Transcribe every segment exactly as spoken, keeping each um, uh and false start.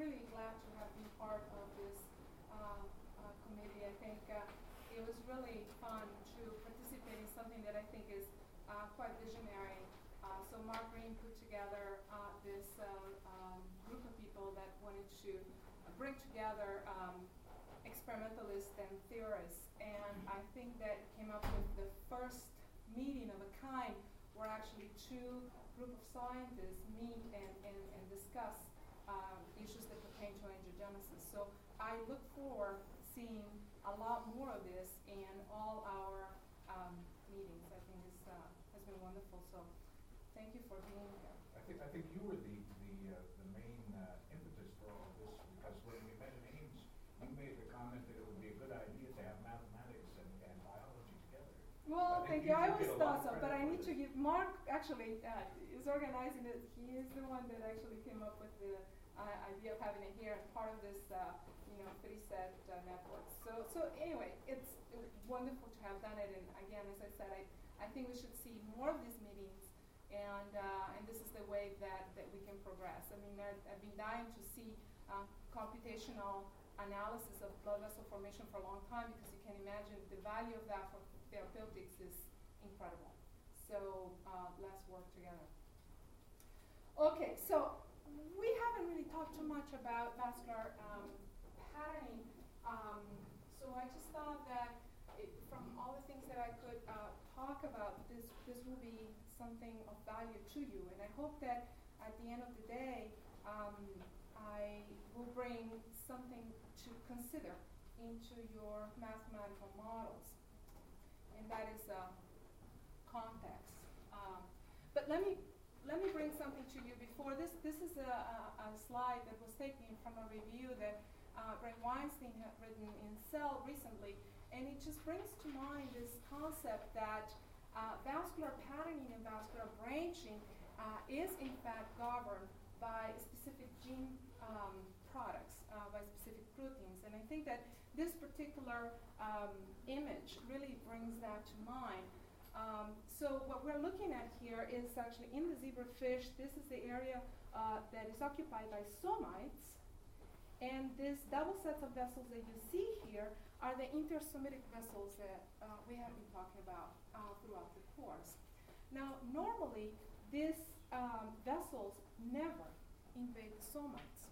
really glad to have been part of this uh, uh, committee. I think uh, it was really fun to participate in something that I think is uh, quite visionary. Uh, so Mark Green put together uh, this uh, um, group of people that wanted to bring together um, experimentalists and theorists, and I think that came up with the first meeting of a kind where actually two group of scientists meet and, and, and discuss um, issues that pertain to angiogenesis. So I look forward to seeing a lot more of this in all our um, meetings. I think this uh, has been wonderful. So thank you for being here. I think I think you were the the uh, the main uh, impetus for all this, because when we met in Ames, you made the comment that it would be a good idea to have mathematics and, and biology together. Well, thank you. you I always get a lot thought so, of but I credit need for to this. give Mark. Actually, uh, is organizing it. He is the one that actually came up with the uh, idea of having it here and part of this, uh, you know, three set uh, network. So, so anyway, it's it wonderful to have done it. And again, as I said, I I think we should see more of these meetings, and uh, and this is the way that that we can progress. I mean, I've, I've been dying to see uh, computational analysis of blood vessel formation for a long time, because you can imagine the value of that for therapeutics is incredible. So uh, let's work together. Okay, so we haven't really talked too much about vascular um, patterning. Um, so I just thought that it, from all the things that I could uh, talk about, this this will be something of value to you. And I hope that at the end of the day, um, I will bring something to consider into your mathematical models. And that is uh, context. Um, but let me let me bring something to you before this. This is a, a, a slide that was taken from a review that uh, Brett Weinstein had written in Cell recently, and it just brings to mind this concept that uh, vascular patterning and vascular branching uh, is in fact governed by specific gene um, products, uh, by specific proteins. And I think that this particular um, image really brings that to mind. Um, so what we're looking at here is actually in the zebrafish, this is the area uh, that is occupied by somites. And these double sets of vessels that you see here are the intersomitic vessels that uh, we have been talking about uh, throughout the course. Now, normally, these um, vessels never invade the somites.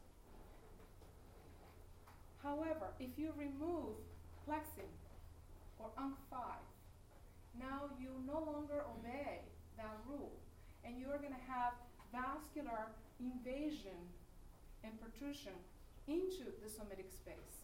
However, if you remove plexin or U N C five, now you no longer obey that rule, and you're going to have vascular invasion and protrusion into the somatic space.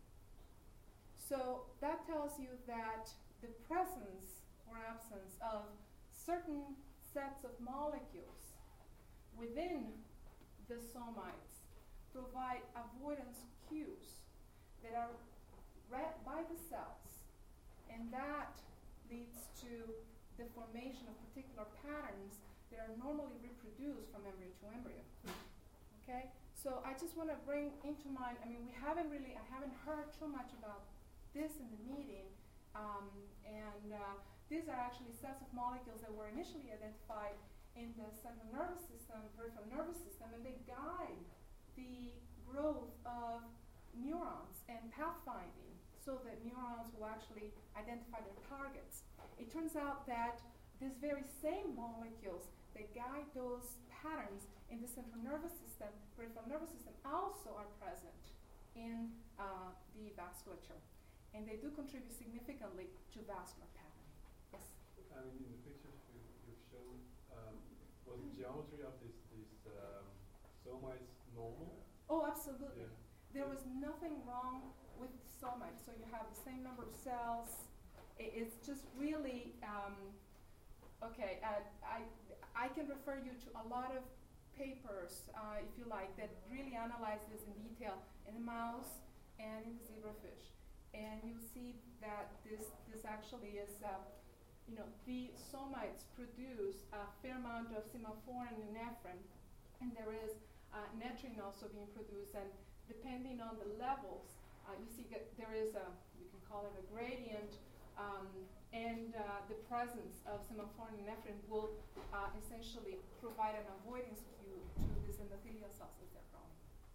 So that tells you that the presence or absence of certain sets of molecules within the somites provide avoidance cues that are read by the cells, and that leads to the formation of particular patterns that are normally reproduced from embryo to embryo. Okay? So I just want to bring into mind, I mean, we haven't really, I haven't heard too much about this in the meeting, um, and uh, these are actually sets of molecules that were initially identified in the central nervous system, peripheral nervous system, and they guide the growth of neurons and pathfinding, so that neurons will actually identify their targets. It turns out that these very same molecules that guide those patterns in the central nervous system, peripheral nervous system, also are present in uh, the vasculature. And they do contribute significantly to vascular patterning. Yes? I mean, in the pictures you, you've shown, um, was the geometry of these, these um, somites normal? Oh, absolutely. Yeah. There was nothing wrong with the somites. So you have the same number of cells. It, it's just really, um, okay, uh, I, I can refer you to a lot of papers, uh, if you like, that really analyze this in detail in the mouse and in the zebrafish. And you'll see that this, this actually is, uh, you know, the somites produce a fair amount of semaphorin and nephrine, and there is uh, netrine also being produced, and depending on the levels, uh, you see that there is a, you can call it a gradient, um, and uh, the presence of semaphorin and nephrine will uh, essentially provide an avoidance cue to these endothelial cells as they're growing.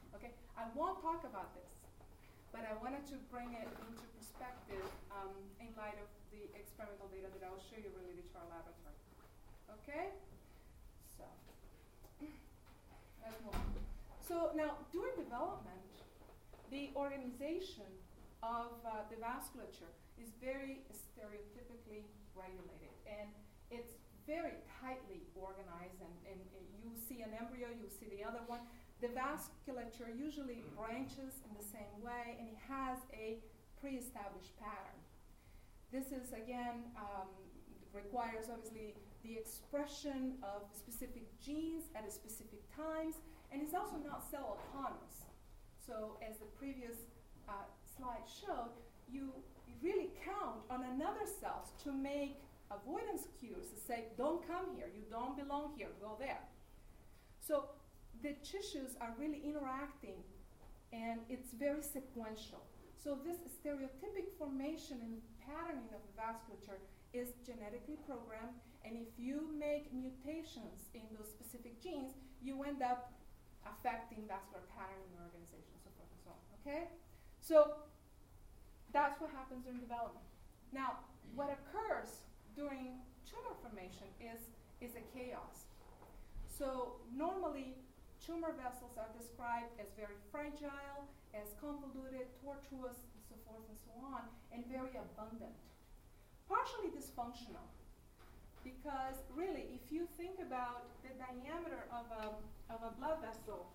Okay, I won't talk about this, but I wanted to bring it into perspective um, in light of the experimental data that I'll show you related to our laboratory. Okay, so let's move on. So now, during development, the organization of uh, the vasculature is very stereotypically regulated, and it's very tightly organized, and, and, and you see an embryo, you see the other one. The vasculature usually branches in the same way, and it has a pre-established pattern. This is, again, um, requires, obviously, the expression of specific genes at a specific times, and it's also not cell autonomous. So as the previous uh, slide showed, you really count on another cells to make avoidance cues to say, don't come here, you don't belong here, go there. So the tissues are really interacting, and it's very sequential. So this stereotypic formation and patterning of the vasculature is genetically programmed, and if you make mutations in those specific genes, you end up affecting vascular pattern in the organization, so forth and so on, okay? So that's what happens during development. Now, what occurs during tumor formation is, is a chaos. So normally, tumor vessels are described as very fragile, as convoluted, tortuous, and so forth and so on, and very abundant. Partially dysfunctional, because really, if you think about the diameter of a, of a blood vessel,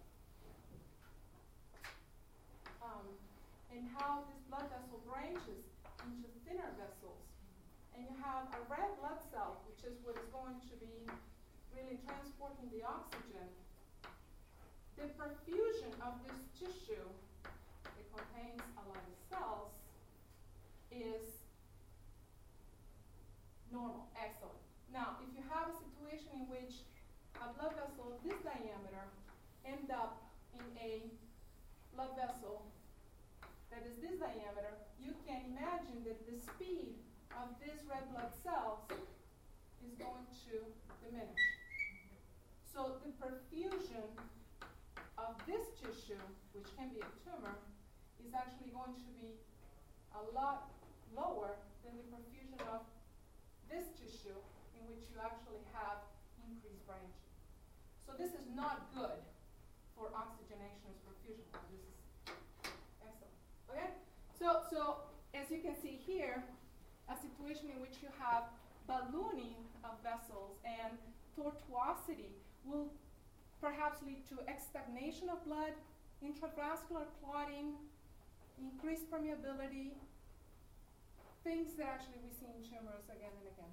um, and how this blood vessel branches into thinner vessels, and you have a red blood cell, which is what is going to be really transporting the oxygen, the perfusion of this tissue, it contains a lot of cells, is normal, excellent. Now, if you have a situation in which a blood vessel of this diameter end up in a blood vessel that is this diameter, you can imagine that the speed of these red blood cells is going to diminish. So the perfusion of this tissue, which can be a tumor, is actually going to be a lot lower than the perfusion of this tissue, in which you actually have increased branching. So this is not good for oxygenation as perfusion. This is excellent. Okay? So, so as you can see here, a situation in which you have ballooning of vessels and tortuosity will perhaps lead to exstagnation of blood, intravascular clotting, increased permeability, things that actually we see in tumors again and again.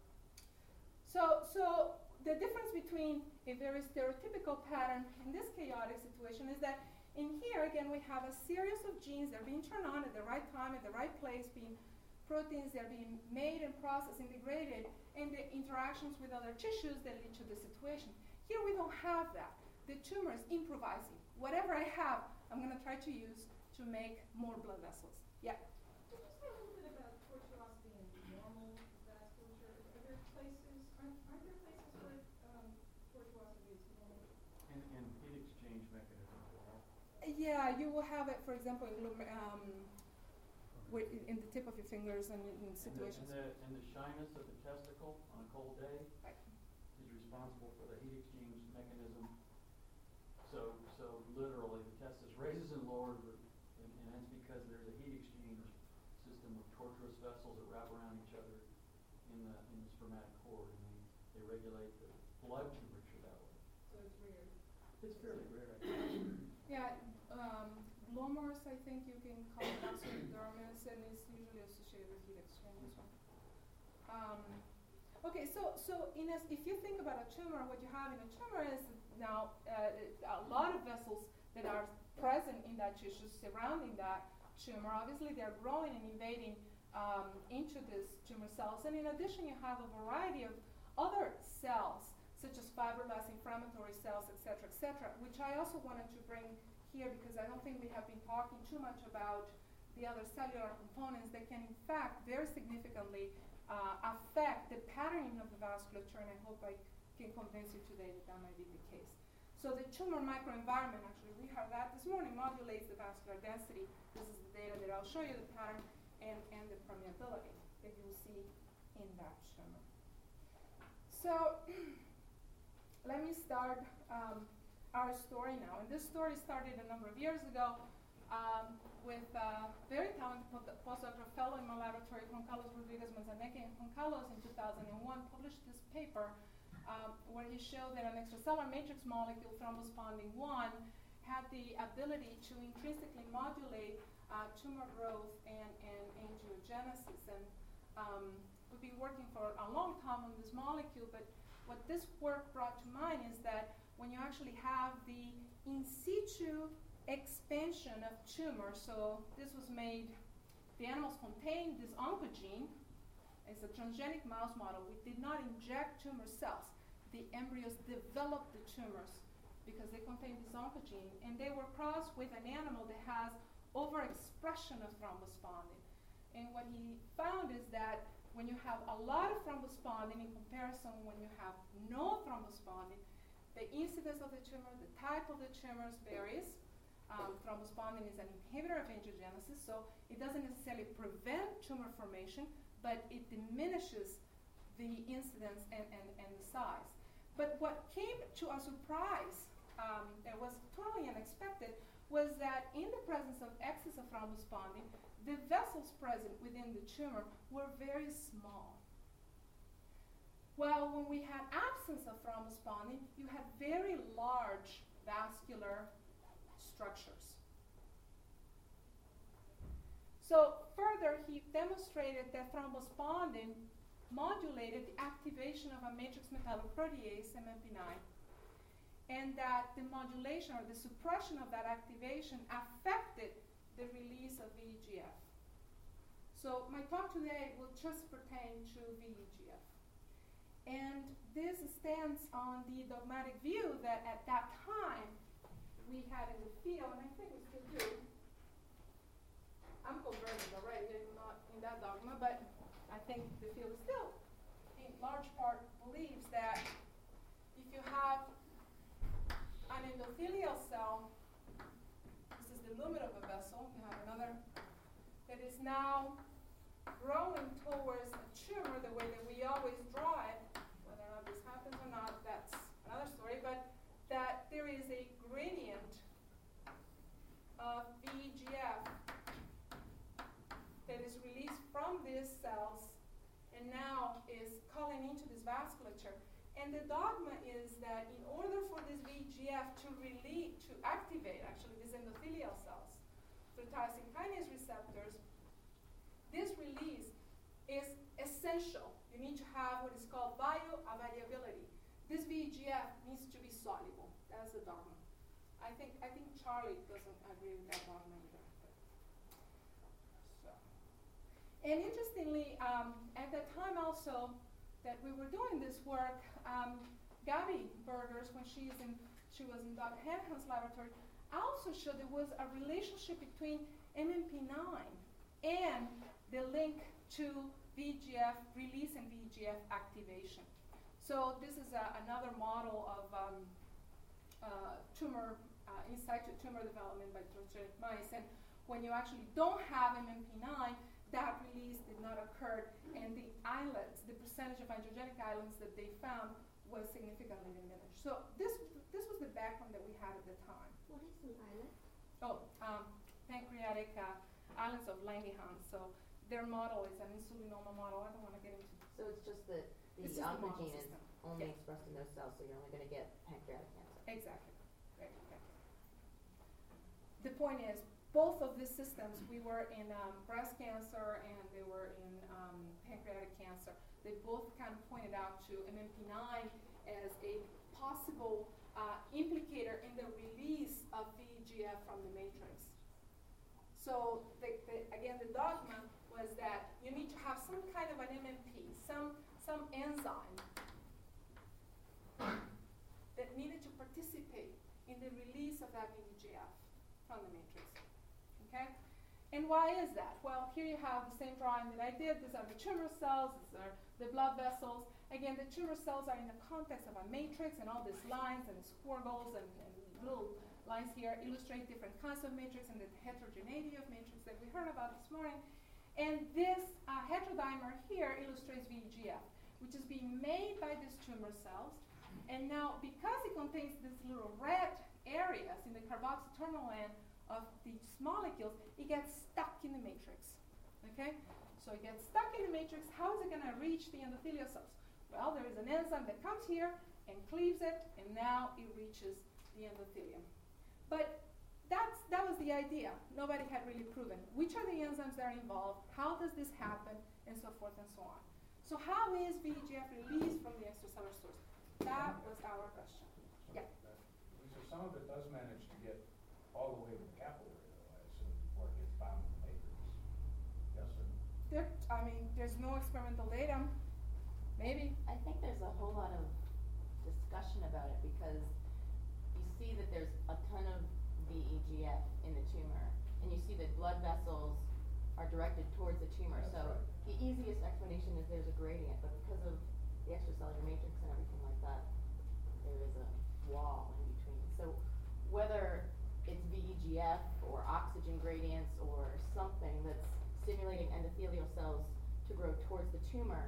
So, so the difference between a very stereotypical pattern and this chaotic situation is that in here, again, we have a series of genes that are being turned on at the right time, at the right place, being proteins that are being made and processed, integrated, and the interactions with other tissues that lead to the situation. Here we don't have that. The tumor is improvising. Whatever I have, I'm going to try to use to make more blood vessels. Yeah? Can you say a little bit about tortuosity and normal vasculature? Are there places, aren't, aren't there places where um, tortuosity is normal? And, and heat exchange mechanisms as well. Yeah, you will have it, for example, in, um, with, in the tip of your fingers and in, in situations. And the, and, the, and the shyness of the testicle on a cold day right. is responsible for the heat exchange mechanism. So, so literally, the testis raises and lowers, and, and that's because there's a heat exchange system of tortuous vessels that wrap around each other in the in the spermatic cord, and they, they regulate the blood temperature that way. So it's rare. It's fairly rare, I think. Yeah, um, Lomers, I think you can call it axodermis, and it's usually associated with heat exchange as well. Um, okay, so so in a, if you think about a tumor, what you have in a tumor is now uh, a lot of vessels that are present in that tissue surrounding that tumor. Obviously, they're growing and invading um, into these tumor cells, and in addition, you have a variety of other cells, such as fibroblasts, inflammatory cells, et cetera, et cetera, which I also wanted to bring here because I don't think we have been talking too much about the other cellular components that can, in fact, very significantly uh, affect the patterning of the vasculature, and I hope I can convince you today that that might be the case. So the tumor microenvironment, actually, we heard that this morning, modulates the vascular density. This is the data that I'll show you, the pattern and, and the permeability that you'll see in that tumor. So let me start um, our story now. And this story started a number of years ago um, with a very talented postdoctoral fellow in my laboratory, Juan Carlos Rodriguez Manzaneque. And Juan Carlos, in two thousand one, published this paper um, where he showed that an extracellular matrix molecule, thrombospondin one, had the ability to intrinsically modulate uh, tumor growth and, and angiogenesis. And um, we've been working for a long time on this molecule, but what this work brought to mind is that when you actually have the in situ expansion of tumors, so this was made, the animals contained this oncogene. It's a transgenic mouse model. We did not inject tumor cells. The embryos developed the tumors because they contain this oncogene, and they were crossed with an animal that has overexpression of thrombospondin. And what he found is that when you have a lot of thrombospondin in comparison when you have no thrombospondin, the incidence of the tumor, the type of the tumors varies. Um, thrombospondin is an inhibitor of angiogenesis, so it doesn't necessarily prevent tumor formation, but it diminishes the incidence and, and, and the size. But what came to a surprise, um, that was totally unexpected, was that in the presence of excess of thrombospondin, the vessels present within the tumor were very small. Well, when we had absence of thrombospondin, you had very large vascular structures. So further, he demonstrated that thrombospondin modulated the activation of a matrix metalloprotease, M M P nine, and that the modulation or the suppression of that activation affected the release of V E G F. So my talk today will just pertain to V E G F. And this stands on the dogmatic view that at that time we had in the field, and I think we still do. I'm converted already, I'm not in that dogma, but I think the field still, in large part, believes that if you have an endothelial cell, this is the lumen of a vessel, you have another that is now growing towards a tumor the way that we always draw it. Whether or not this happens or not, that's another story, but that there is a gradient of V E G F that is released from these cells and now is calling into this vasculature. And the dogma is that in order for this V E G F to release, to activate actually these endothelial cells through tyrosine kinase receptors, this release is essential. You need to have what is called bioavailability. This V E G F needs to be soluble. That's the dogma. I think I think Charlie doesn't agree with that dogma either. So, and interestingly, um, at that time also that we were doing this work, um, Gabby Burgers, when she is in, she was in Doug Hanahan's laboratory, also showed there was a relationship between M M P nine and the link to V E G F release and V E G F activation. So this is a, another model of um, uh, tumor, uh, in situ tumor development by transgenic mice. And when you actually don't have M M P nine, that release did not occur, and the islets, the percentage of angiogenic islands that they found was significantly diminished. So this this was the background that we had at the time. What is an islet? Oh, um, pancreatic uh, islands of Langerhans. So their model is an insulinoma model. I don't want to get into. So it's just that the It's just the model oncogene is system. only Yeah. expressed in those cells, so you're only going to get pancreatic cancer. Exactly. Right. Okay. The point is, both of these systems, we were in um, breast cancer and they were in um, pancreatic cancer. They both kind of pointed out to M M P nine as a possible uh, implicator in the release of V E G F from the matrix. So the, the, again, the dogma was that you need to have some kind of an M M P, some, some enzyme that needed to participate in the release of that V E G F from the matrix. Okay? And why is that? Well, here you have the same drawing that I did. These are the tumor cells, these are the blood vessels, again, the tumor cells are in the context of a matrix, and all these lines and squiggles and, and little lines here illustrate different kinds of matrix and the heterogeneity of matrix that we heard about this morning. And this uh, heterodimer here illustrates V E G F, which is being made by these tumor cells. And now, because it contains these little red areas in the carboxyl terminal end of these molecules, it gets stuck in the matrix. Okay? So it gets stuck in the matrix. How is it going to reach the endothelial cells? Well, there is an enzyme that comes here and cleaves it, and now it reaches the endothelium. But that's, that was the idea. Nobody had really proven which are the enzymes that are involved, how does this happen, and so forth and so on. So how is V E G F released from the extracellular source? That was our question. So Yeah. that- So some of it does manage to get all the way to the capillary, though, I assume, before it gets bound to the matrix. Yes, or no? There, I mean, there's no experimental data. Maybe. I think there's a whole lot of discussion about it because you see that there's a ton of V E G F in the tumor, and you see that blood vessels are directed towards the tumor. That's So right. the easiest explanation is there's a gradient, but because of the extracellular matrix and everything like that, there is a wall in between. So whether it's V E G F or oxygen gradients or something that's stimulating endothelial cells to grow towards the tumor,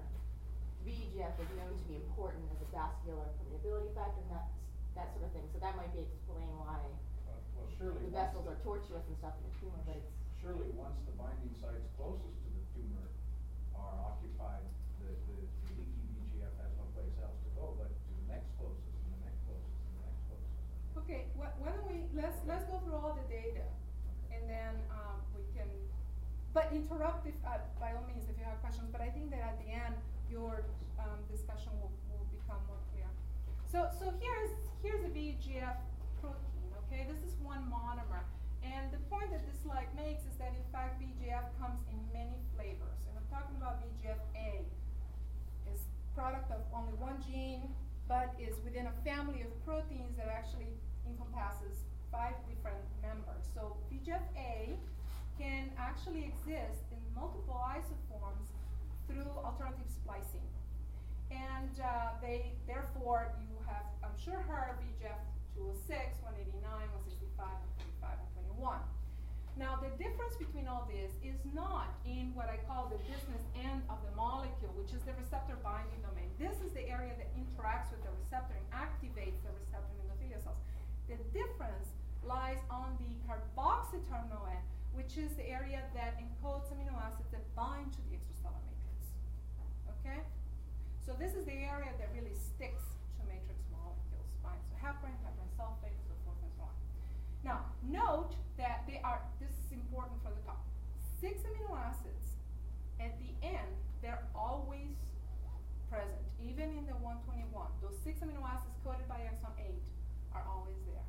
V E G F is known to be important as a vascular permeability factor and that, that sort of thing. So that might be explain why Well, well, surely. the once vessels are tortuous and stuff in the tumor, but it's Surely, once the binding sites closest to the tumor are occupied, the, the, the leaky V G F has no place else to go but to the next closest and the next closest and the next closest. Okay, wh why don't we, let's, let's go through all the data, and then um, we can, but interrupt if, uh, by all means if you have questions, but I think that at the end, your um, discussion will, will become more clear. So, so here's, here's a V E G F protein, okay? This is one monomer. And the point that this slide makes is that, in fact, V E G F comes in many flavors. And I'm talking about V E G F A. It's product of only one gene, but is within a family of proteins that actually encompasses five different members. So V E G F A can actually exist in multiple isoforms through alternative splicing. And uh, they, therefore, you have, I'm sure, heard V E G F two oh six, one eighty-nine, one sixty-five, one thirty-five, and twenty-one. Now, the difference between all this is not in what I call the business end of the molecule, which is the receptor binding domain. This is the area that interacts with the receptor and activates the receptor in endothelial cells. The difference lies on the carboxy terminal end, which is the area that encodes amino acids that bind to the extracellular matrix. Okay? So this is the area that really sticks to matrix molecules. Fine. So heparin, heparin sulfate, so forth and so on. Now, note that they are, this is important for the talk, six amino acids at the end, they're always present, even in the one twenty-one. Those six amino acids coded by exon eight are always there.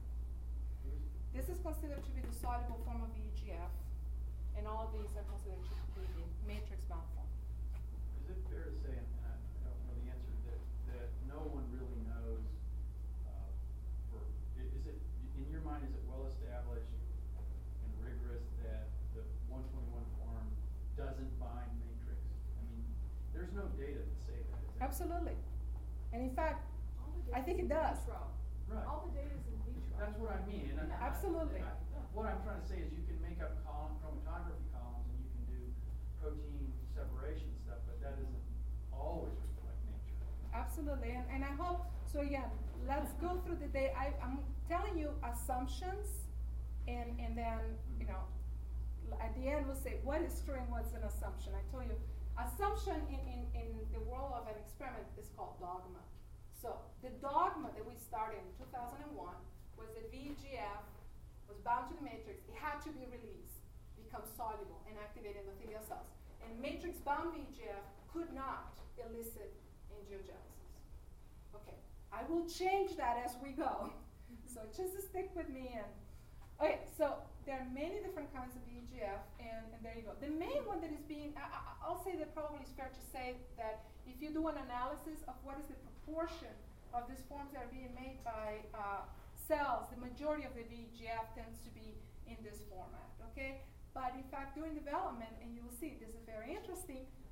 This is considered to be the soluble form of V E G F, and all of these are considered to be the matrix-bound form. Is it fair to say, and I I don't know the answer, that, that no one really knows, uh, for, i- is it, in your mind, is it well established and rigorous that the one twenty-one form doesn't bind matrix? I mean, there's no data to say that, is there? Absolutely. And in fact, All the I think data's it in does. vitro. Right. All the data's in vitro. That's what I mean, and I- I- Absolutely. I- What I'm trying to say is you can make up column, chromatography columns and you can do protein separation stuff, but that doesn't always reflect nature. Absolutely, and, and I hope, so again, let's go through the day. I, I'm telling you assumptions, and, and then, you know, l- at the end we'll say what is true and what's an assumption. I told you, assumption in, in, in the world of an experiment is called dogma. So the dogma that we started in two thousand one was that V E G F was bound to the matrix. It had to be released, become soluble, and activate endothelial cells. And matrix-bound V E G F could not elicit angiogenesis. Okay, I will change that as we go. So just stick with me. And okay, so there are many different kinds of V E G F, and, and there you go. The main one that is being, I, I, I'll say that probably it's fair to say that if you do an analysis of what is the proportion of these forms that are being made by uh, cells, the majority of the V E G F tends to be in this format, okay? But in fact, during development, and you will see this is very interesting,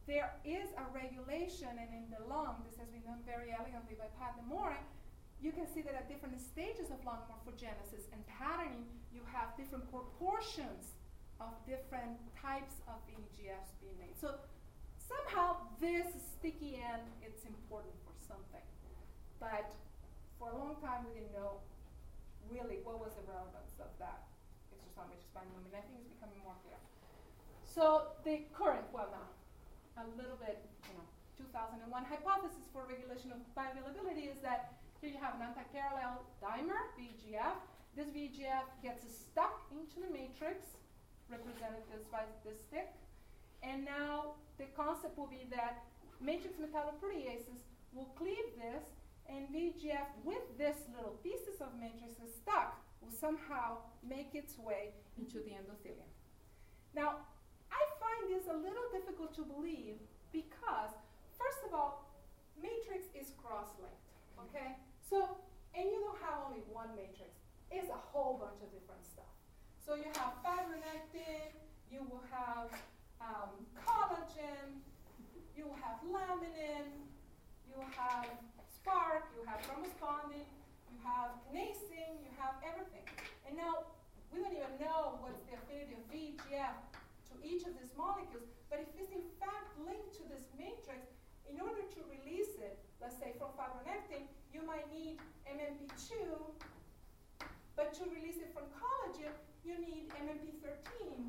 there is a regulation, and in the lung, this has been done very elegantly by Pat Demore, you can see that at different stages of lung morphogenesis and patterning, you have different proportions of different types of V E G Fs being made. So somehow this sticky end, it's important for something. But for a long time, we didn't know really what was the relevance of that extracellular matrix binding domain. I think it's becoming more clear. So the current, well now, a little bit, you know, two thousand one hypothesis for regulation of bioavailability is that here you have an anti-parallel dimer, V E G F. This V E G F gets stuck into the matrix, represented this by this stick. And now the concept will be that matrix metalloproteases will cleave this, and V E G F with this little pieces of matrix stuck will somehow make its way into the endothelium. Now, I find this a little difficult to believe because, first of all, matrix is cross-linked, okay? So, and you don't have only one matrix. It's a whole bunch of different stuff. So you have fibronectin, you will have um, collagen, you will have laminin, you will have spark, you have thrombospondin, you have kinesin, you have everything. And now, we don't even know what's the affinity of V E G F to each of these molecules, but if it's in fact linked to this matrix, in order to release it, let's say from fibronectin, you might need M M P two, but to release it from collagen, you need M M P thirteen.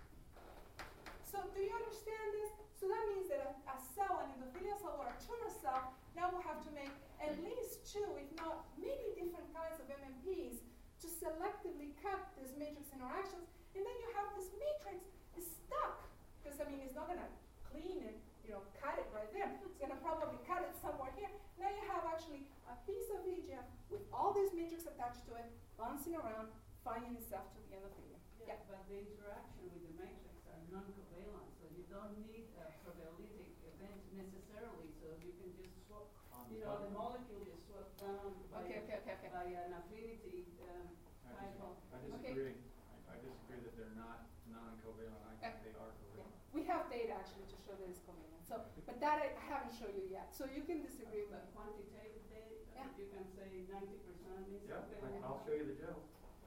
So do you understand this? So that means that a, a cell, an endothelial cell or a tumor cell, now will have to make at least two, if not many different kinds of M M Ps to selectively cut these matrix interactions, and then you have this matrix is stuck, because I mean it's not gonna clean it, you know, cut it right there. It's gonna probably cut it somewhere here. Now you have actually a piece of V E G F with all these matrix attached to it, bouncing around, finding itself to the endothelium. Yeah, yeah, but the interaction with the matrix are non-covalent, so you don't need a proteolytic event necessarily, so you can just swap, you know, the molecule is swapped down by, Okay, okay, okay, okay. by an affinity um, I type dis- of. I disagree. I, I disagree that they're not non-covalent. I think Okay. they are Yeah. covalent. We have data actually to show that it's covalent. So, but that I haven't shown you yet. So you can disagree with But quantitative data, Yeah. you can say ninety percent is Yeah, covalent. I- I'll show you the gel.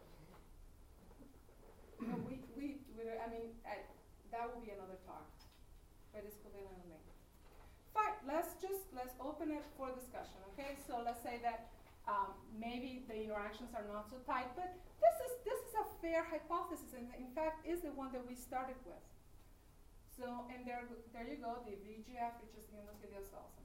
No, we, we, we, I mean, I, that will be another talk, but it's covalent link. Fine, let's just, let's open it for discussion, okay? So let's say that um, maybe the interactions are not so tight, but this is, this is a fair hypothesis, and in fact is the one that we started with. So, and there, there you go, the V E G F, which is the endothelial cells.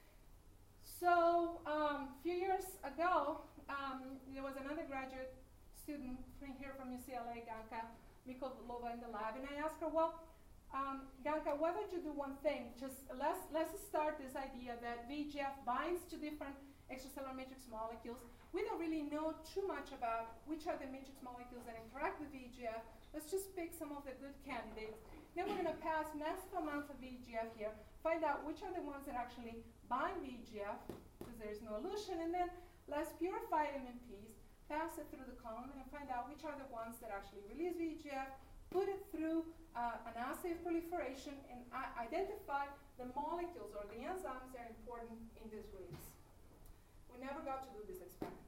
So, um, a few years ago, um, there was an undergraduate student from here from U C L A, Ganka Mikolova, in the lab, and I asked her, well, um, Ganka, why don't you do one thing? Just let's let's start this idea that V E G F binds to different extracellular matrix molecules. We don't really know too much about which are the matrix molecules that interact with V E G F. Let's just pick some of the good candidates. Then we're going to pass massive amounts of V E G F here, find out which are the ones that actually bind V E G F, because there is no elution, and then let's purify M M Ps, pass it through the column, and find out which are the ones that actually release V E G F, put it through uh, an assay of proliferation, and uh, identify the molecules or the enzymes that are important in this release. We never got to do this experiment.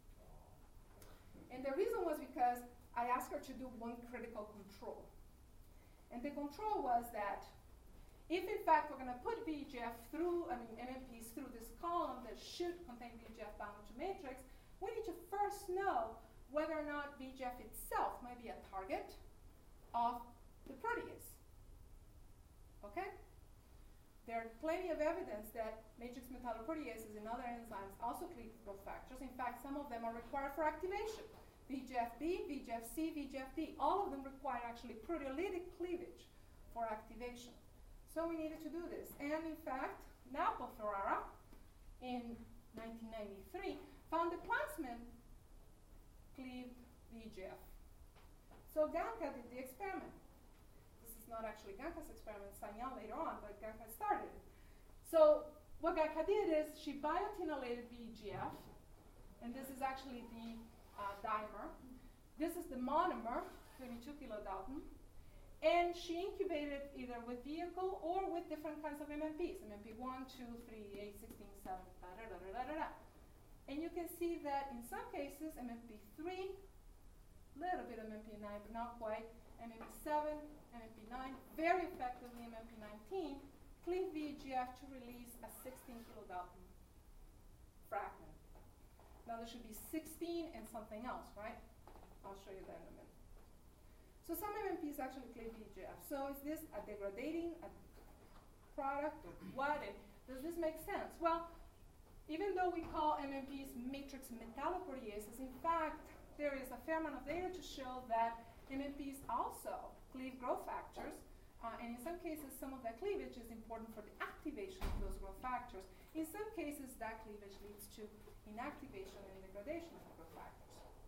And the reason was because I asked her to do one critical control. And the control was that if in fact we're going to put V E G F through, I mean M M Ps through this column that should contain V E G F bound to matrix, we need to first know whether or not V E G F itself might be a target of the protease. Okay? There are plenty of evidence that matrix metalloproteases and other enzymes also cleave growth factors. In fact, some of them are required for activation. V E G F B, V E G F C, V E G F D, all of them require actually proteolytic cleavage for activation. So we needed to do this. And in fact, Napo Ferrara in nineteen ninety-three found that plasmin cleaved V E G F. So Ganka did the experiment. This is not actually Ganka's experiment, Sanyan later on, but Ganka started it. So what Ganka did is she biotinylated V E G F, and this is actually the uh, dimer. This is the monomer, twenty-two kilodalton. And she incubated either with vehicle or with different kinds of M M Ps, M M P one, two, three, eight, sixteen, seven, da da da da da da da. And you can see that in some cases, M M P three, little bit of M M P nine, but not quite, M M P seven, M M P nine, very effectively M M P nineteen, cleave V E G F to release a sixteen kilodalton fragment. Now there should be sixteen and something else, right? I'll show you that in a minute. So some M M Ps actually cleave V E G F. So is this a degrading a product or what? And does this make sense? Well, even though we call M M Ps matrix metalloproteases, in fact, there is a fair amount of data to show that M M Ps also cleave growth factors, uh, and in some cases, some of that cleavage is important for the activation of those growth factors. In some cases, that cleavage leads to inactivation and degradation of the growth factors.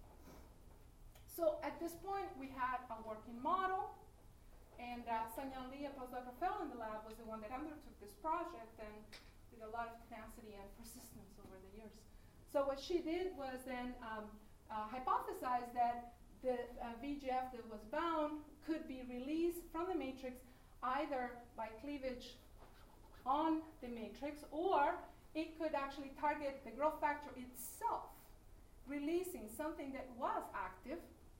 So at this point, we had a working model, and uh, Sanyan Lee, a postdoc fellow in the lab, was the one that undertook this project and with a lot of tenacity and persistence over the years. So what she did was then um, uh, hypothesize that the uh, V G F that was bound could be released from the matrix either by cleavage on the matrix, or it could actually target the growth factor itself, releasing something that was active,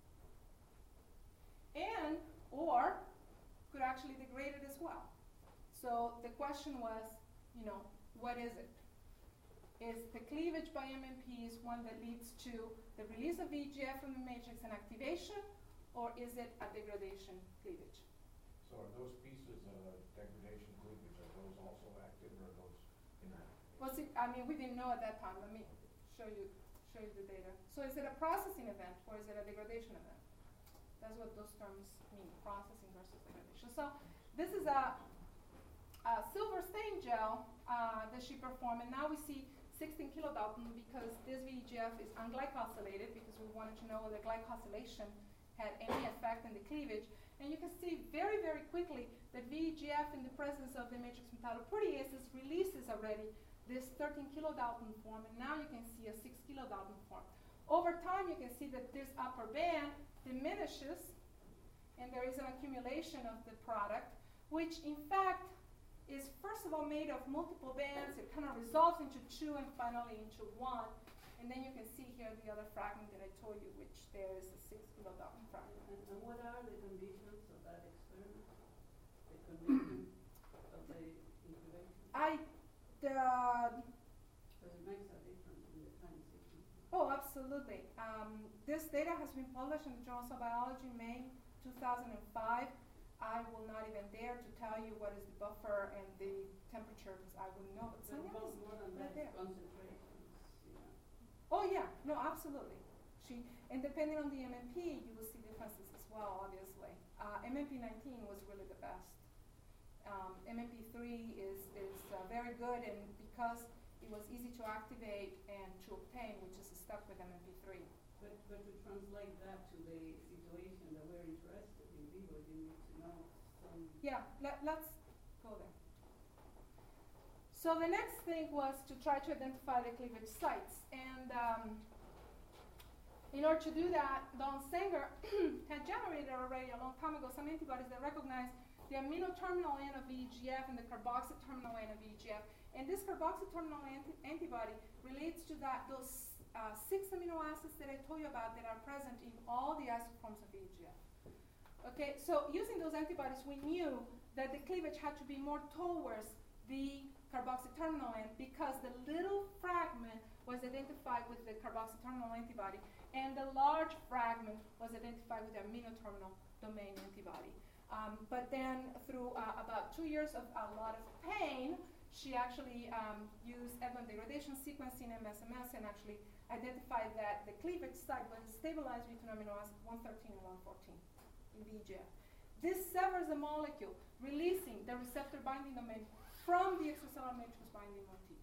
and or could actually degrade it as well. So the question was, you know, what is it? Is the cleavage by M M Ps one that leads to the release of V E G F from the matrix and activation, or is it a degradation cleavage? So are those pieces of uh, degradation cleavage, are those also active or are those inactive? Well, see, I mean, we didn't know at that time. Let me show you, show you the data. So is it a processing event or is it a degradation event? That's what those terms mean, processing versus degradation. So this is a, a silver stain gel uh, that she performed, and now we see sixteen kilodalton because this V E G F is unglycosylated because we wanted to know whether glycosylation had any effect in the cleavage. And you can see very, very quickly that V E G F in the presence of the matrix metalloproteases releases already this thirteen kilodalton form, and now you can see a six kilodalton form. Over time, you can see that this upper band diminishes, and there is an accumulation of the product, which in fact is first of all made of multiple bands. It kind of resolves into two and finally into one. And then you can see here the other fragment that I told you, which there is a six kilodalton fragment. And, and what are the conditions of that experiment? The conditions of the incubation? I, the, Because it makes a difference in the time sequence. oh, absolutely. Um, this data has been published in the Journals of Biology, May two thousand five. I will not even dare to tell you what is the buffer and the temperature because I wouldn't know. But But Sonia more, is more than right that, there. concentrations, you know. Oh yeah, no, absolutely. She, and depending on the M M P, you will see differences as well, obviously. Uh, M M P nineteen was really the best. Um, M M P three is, is uh, very good, and because it was easy to activate and to obtain, which is stuck with M M P three. But, but to translate that to the situation that we're interested in vivo, you need to know some. Yeah, let, let's go there. So the next thing was to try to identify the cleavage sites. And um, in order to do that, Don Sanger had generated already a long time ago some antibodies that recognize the amino terminal end of V E G F and the carboxy terminal end of V E G F. And this carboxy terminal anti antibody relates to that those uh, six amino acids that I told you about that are present in all the isoforms of V E G F. Okay, so using those antibodies, we knew that the cleavage had to be more towards the carboxy terminal end because the little fragment was identified with the carboxy terminal antibody, and the large fragment was identified with the amino terminal domain antibody. Um, but then through uh, about two years of a lot of pain, she actually um, used Edman degradation sequencing M S M S and actually identified that the cleavage site was stabilized between amino acid one thirteen and one fourteen in V E G F. This severs the molecule, releasing the receptor binding domain from the extracellular matrix binding motif.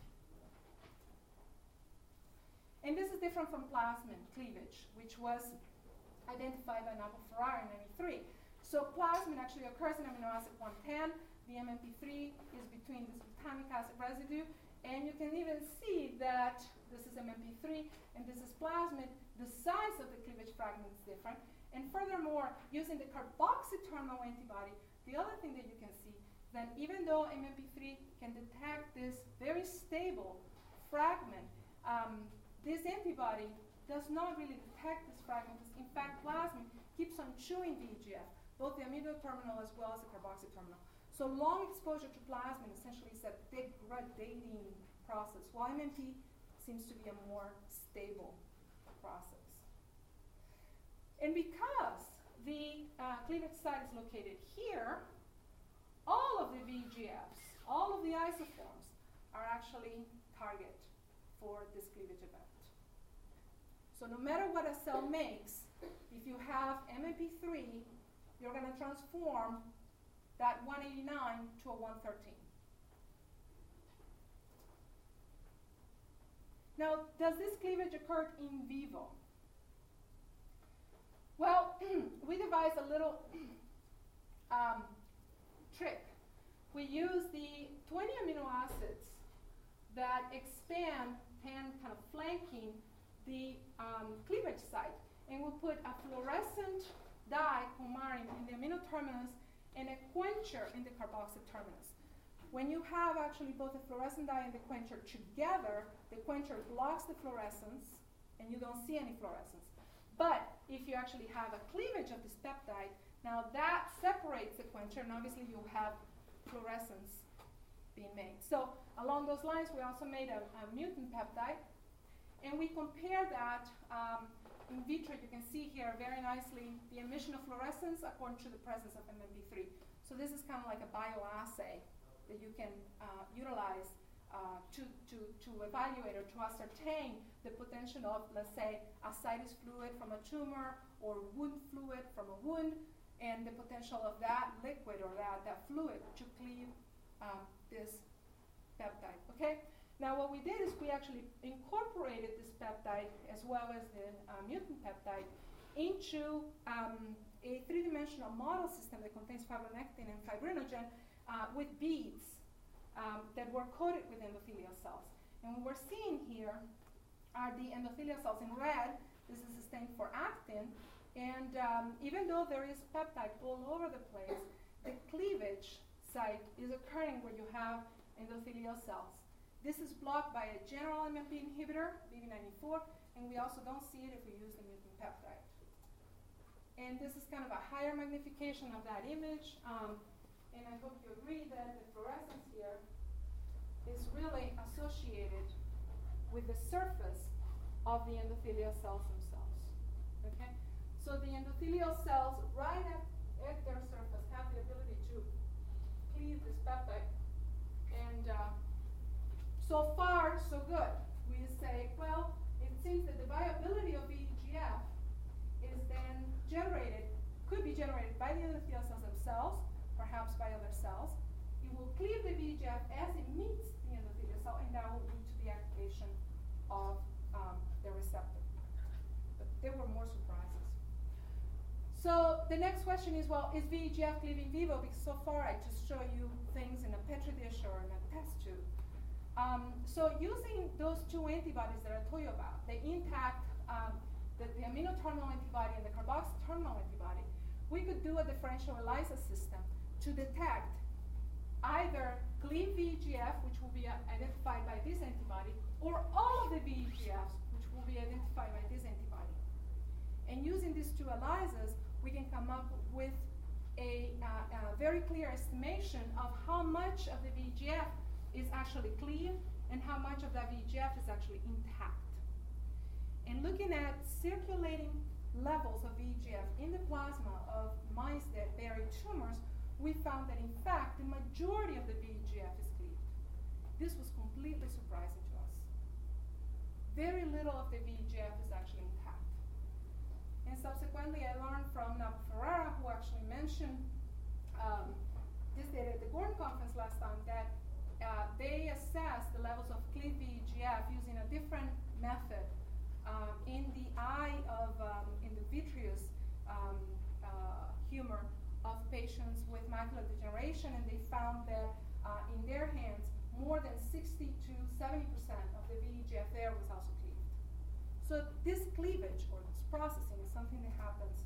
And this is different from plasmid cleavage, which was identified by Napo Ferrari in ninety-three. So plasmid actually occurs in amino acid one ten. The M M P three is between this glutamic acid residue, and you can even see that this is M M P three and this is plasmid. The size of the cleavage fragment is different, And furthermore, using the carboxy terminal antibody, the other thing that you can see, that even though M M P three can detect this very stable fragment, um, this antibody does not really detect this fragment. In fact, plasmin keeps on chewing V E G F, both the amino terminal as well as the carboxy terminal. So long exposure to plasmin essentially is a degrading process, while M M P seems to be a more stable process. And because the uh, cleavage site is located here, all of the V E G Fs, all of the isoforms are actually target for this cleavage event. So no matter what a cell makes, if you have M M P three, you're going to transform that one eighty-nine to a one thirteen. Now, does this cleavage occur in vivo? Well, we devised a little um, trick. We use the twenty amino acids that expand and kind of flanking the um, cleavage site, and we'll put a fluorescent dye, coumarin, in the amino terminus and a quencher in the carboxyl terminus. When you have actually both the fluorescent dye and the quencher together, the quencher blocks the fluorescence, and you don't see any fluorescence. But if you actually have a cleavage of this peptide, now that separates the quencher, and obviously you have fluorescence being made. So along those lines, we also made a, a mutant peptide, and we compare that um, in vitro. You can see here very nicely the emission of fluorescence according to the presence of M M P three. So this is kind of like a bioassay that you can uh, utilize uh, to, to, to evaluate or to ascertain the potential of, let's say, ascites fluid from a tumor or wound fluid from a wound, and the potential of that liquid or that, that fluid to cleave um, this peptide, okay? Now what we did is we actually incorporated this peptide as well as the uh, mutant peptide into um, a three-dimensional model system that contains fibronectin and fibrinogen uh, with beads um, that were coated with endothelial cells. And what we're seeing here are the endothelial cells in red. This is a stain for actin. And um, even though there is peptide all over the place, the cleavage site is occurring where you have endothelial cells. This is blocked by a general M M P inhibitor, B B ninety-four, and we also don't see it if we use the mutant peptide. And this is kind of a higher magnification of that image, um, and I hope you agree that the fluorescence here is really associated with the surface of the endothelial cells themselves, okay? So the endothelial cells right at, at their surface have the ability to cleave this peptide, and uh, so far, so good. We say, well, it seems that the viability of V E G F is then generated, could be generated by the endothelial cells themselves, perhaps by other cells. It will cleave the V E G F as it meets the endothelial cell, and that will lead to the activation of um, the receptor. But there were more surprises. So the next question is, well, is V E G F cleaving vivo? Because so far I just show you things in a petri dish or in a test tube. Um, so using those two antibodies that I told you about, the intact, um, the, the amino terminal antibody and the carboxyl terminal antibody, we could do a differential ELISA system to detect either cleaved V E G F, which will be uh, identified by this antibody, or all of the V E G Fs, which will be identified by this antibody. And using these two ELISAs, we can come up with a, uh, a very clear estimation of how much of the V E G F is actually cleaved and how much of that V E G F is actually intact. And looking at circulating levels of V E G F in the plasma of mice that bury tumors, we found that in fact the majority of the V E G F is cleaved. This was completely surprising to us. Very little of the V E G F is actually intact. And subsequently I learned from Napo Ferrara, who actually mentioned um, this data at the Gordon conference last time, that Uh, they assessed the levels of cleaved V E G F using a different method um, in the eye of, um, in the vitreous um, uh, humor of patients with macular degeneration, and they found that uh, in their hands, more than sixty to seventy percent of the V E G F there was also cleaved. So this cleavage, or this processing, is something that happens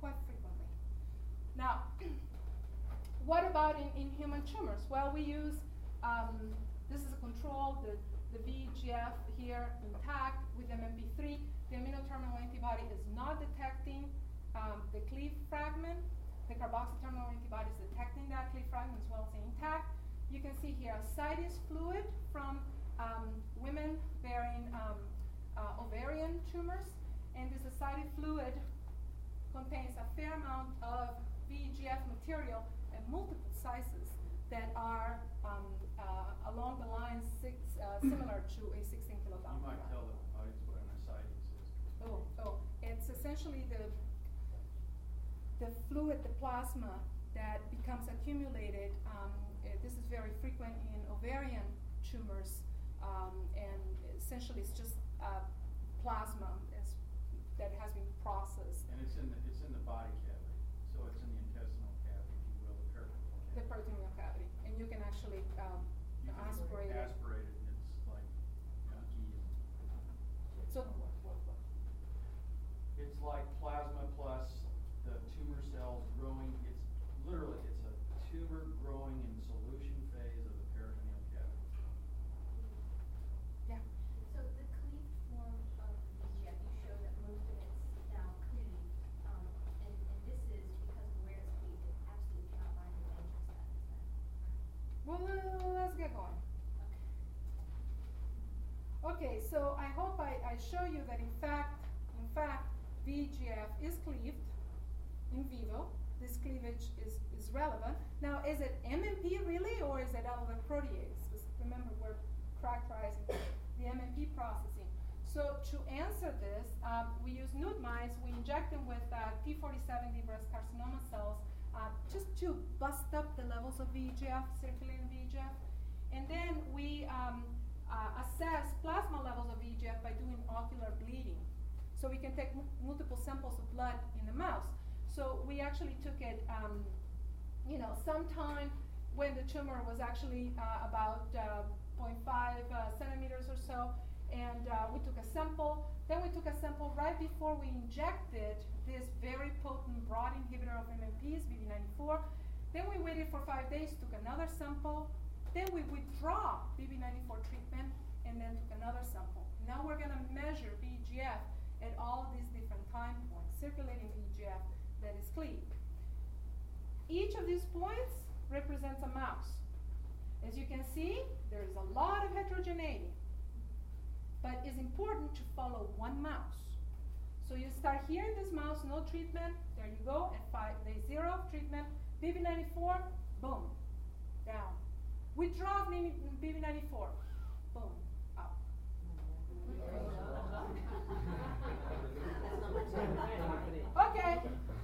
quite frequently. Now, what about in, in human tumors? Well, we use, um, this is a control, the, the V E G F here intact with M M P three. The amino-terminal antibody is not detecting um, the cleave fragment. The carboxy-terminal antibody is detecting that cleave fragment as well as intact. You can see here ascites fluid from um, women bearing um, uh, ovarian tumors, and this ascites fluid contains a fair amount of V E G F material at multiple sizes that are um, uh, along the lines six, uh, similar to a sixteen kilodalton. You might tell the audience what an ascites is. Oh, oh, it's essentially the the fluid, the plasma that becomes accumulated. Um, uh, this is very frequent in ovarian tumors, um, and essentially it's just uh, plasma as, that has been processed. And it's in the, it's in the body cavity, so it's in the intestinal cavity, if you will, the peritoneal cavity. The peritoneal cavity, and you can actually um, You can aspirate it. aspirate it, and it's like gunky. and- So, It's like plasma plus the tumor cells growing. It's literally, it's a tumor growing in solution phase of the peritoneal cavity. yeah. So the cleaved form of V E G F, you show that most of it's now cleaved, um, and, and this is because where it's cleaved, it absolutely cannot bind to the matrix then, is that correct? Well, uh, let's get going. Okay, so I hope I, I show you that in fact, in fact, V E G F is cleaved in vivo. This cleavage is, is relevant. Now, is it M M P really, or is it alpha protease? Because remember, we're characterizing the M M P processing. So to answer this, um, we use nude mice. We inject them with uh, T forty-seven D breast carcinoma cells uh, just to bust up the levels of V E G F, circulating V E G F. And then we um, uh, assess plasma levels of V E G F by doing ocular bleeding. So we can take m multiple samples of blood in the mouse. So we actually took it, um, you know, sometime when the tumor was actually uh, about uh, zero point five uh, centimeters or so, and uh, we took a sample. Then we took a sample right before we injected this very potent broad inhibitor of M M Ps, B B ninety-four. Then we waited for five days, took another sample. Then we withdraw B B ninety-four treatment, and then took another sample. Now we're gonna measure V E G F at all these different time points, circulating V E G F that is cleaved. Each of these points represents a mouse. As you can see, there is a lot of heterogeneity, but it's important to follow one mouse. So you start here in this mouse, no treatment, there you go, at five day zero, treatment, B B ninety-four, boom, down. Withdraw B B ninety-four, boom, up. Okay.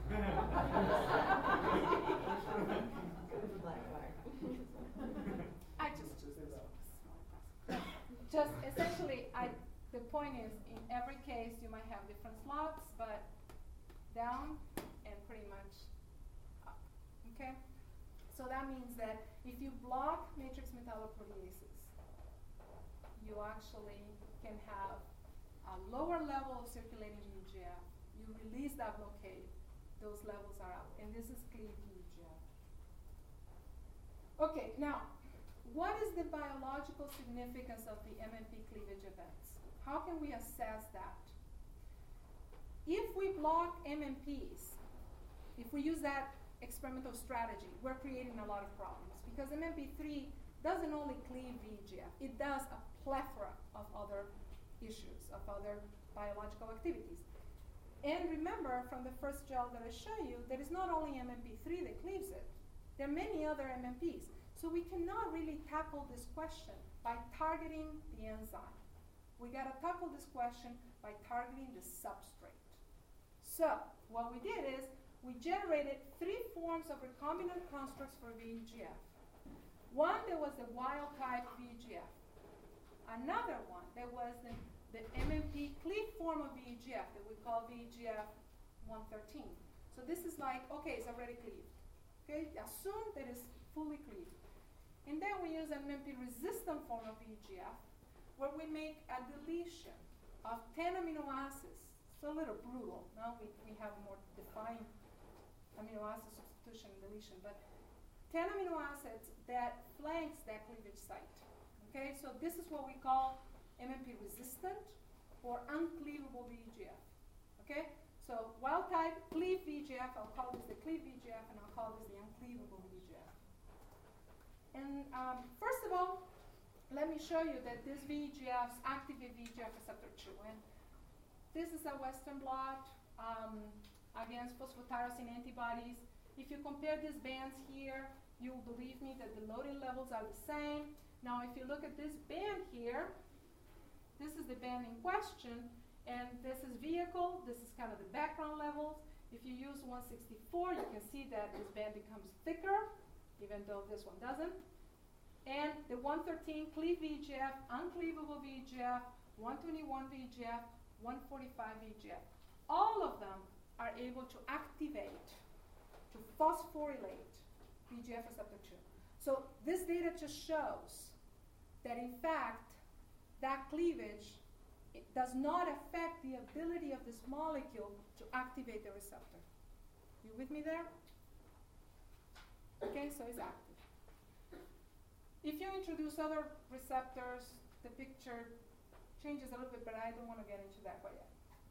I just choose this one. Just essentially, I, the point is, in every case, you might have different slots, but down and pretty much up. Okay? So that means that if you block matrix metalloproteases, you actually can have a lower level of circulating V E G F. You release that blockade, those levels are up, and this is cleaved V E G F. Okay, now, what is the biological significance of the M M P cleavage events? How can we assess that? If we block M M Ps, if we use that experimental strategy, we're creating a lot of problems, because M M P three doesn't only cleave V E G F, it does a plethora of other issues, of other biological activities. And remember from the first gel that I showed you, that it's not only M M P three that cleaves it, there are many other M M Ps. So we cannot really tackle this question by targeting the enzyme. We gotta tackle this question by targeting the substrate. So what we did is, we generated three forms of recombinant constructs for V E G F. One that was the wild type V E G F. Another one that was the, the M M P cleaved form of V E G F that we call V E G F one thirteen. So this is like, okay, it's already cleaved. Okay, assume that it's fully cleaved. And then we use an M M P resistant form of V E G F, where we make a deletion of ten amino acids. It's a little brutal. Now we, we have a more defined amino acid substitution and deletion, but ten amino acids that flanks that cleavage site. Okay, so this is what we call M M P resistant or uncleavable V E G F. Okay, so wild type cleave V E G F, I'll call this the cleave V E G F, and I'll call this the uncleavable V E G F. And um, first of all, let me show you that this V E G Fs activate V E G F receptor two. And this is a Western blot um, against phosphotyrosine antibodies. If you compare these bands here, you'll believe me that the loading levels are the same. Now, if you look at this band here, this is the band in question, and this is vehicle, this is kind of the background levels. If you use one sixty-four, you can see that this band becomes thicker, even though this one doesn't. And the one thirteen cleave V E G F, uncleavable V E G F, one twenty-one V E G F, one forty-five V E G F. All of them are able to activate, to phosphorylate V E G F receptor two. So this data just shows that in fact, that cleavage it does not affect the ability of this molecule to activate the receptor. You with me there? Okay, so it's active. If you introduce other receptors, the picture changes a little bit, but I don't want to get into that quite yet.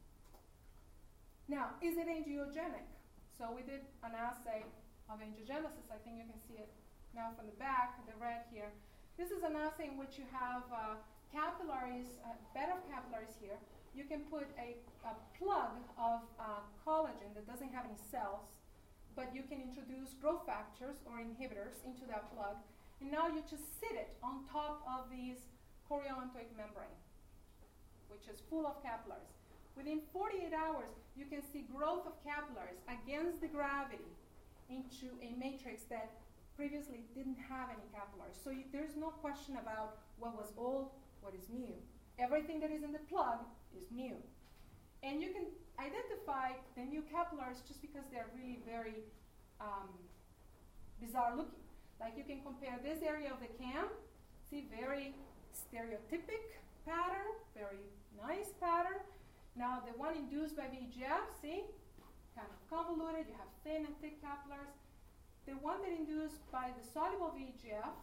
Now, is it angiogenic? So we did an assay of angiogenesis. I think you can see it now from the back, the red here. This is an assay in which you have uh, capillaries, a bed of capillaries here. You can put a, a plug of uh, collagen that doesn't have any cells, but you can introduce growth factors or inhibitors into that plug. And now you just sit it on top of these chorioontoic membrane, which is full of capillaries. Within forty-eight hours, you can see growth of capillaries against the gravity into a matrix that previously didn't have any capillaries. So you, there's no question about what was old, what is new. Everything that is in the plug is new. And you can identify the new capillaries just because they're really very um, bizarre looking. Like you can compare this area of the cam, see very stereotypic pattern, very nice pattern. Now the one induced by V E G F, see, kind of convoluted, you have thin and thick capillaries. The one that induced by the soluble V E G F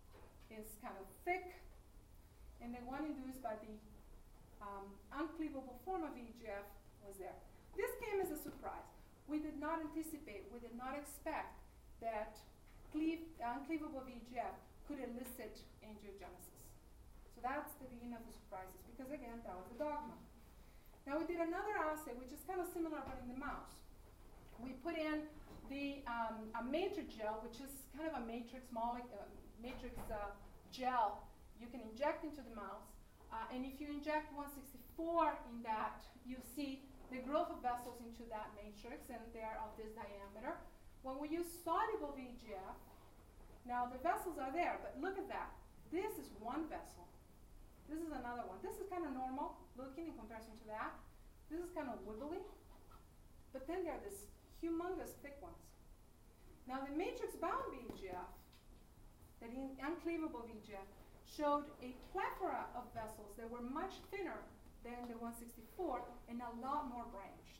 is kind of thick, and the one induced by the um, uncleavable form of V E G F was there. This came as a surprise. We did not anticipate, we did not expect that cleave, uncleavable V E G F could elicit angiogenesis. So that's the beginning of the surprises, because again, that was a dogma. Now we did another assay, which is kind of similar, but in the mouse. We put in the um, a matrix gel, which is kind of a matrix molecule, uh, matrix uh, gel you can inject into the mouse. Uh, and if you inject one sixty-four in that, you see the growth of vessels into that matrix, and they're of this diameter. When we use soluble V E G F, now the vessels are there, but look at that. This is one vessel. This is another one. This is kind of normal looking in comparison to that. This is kind of wiggly. But then there are these humongous thick ones. Now the matrix-bound V E G F, that in uncleavable V E G F, showed a plethora of vessels that were much thinner than the one sixty-four and a lot more branched.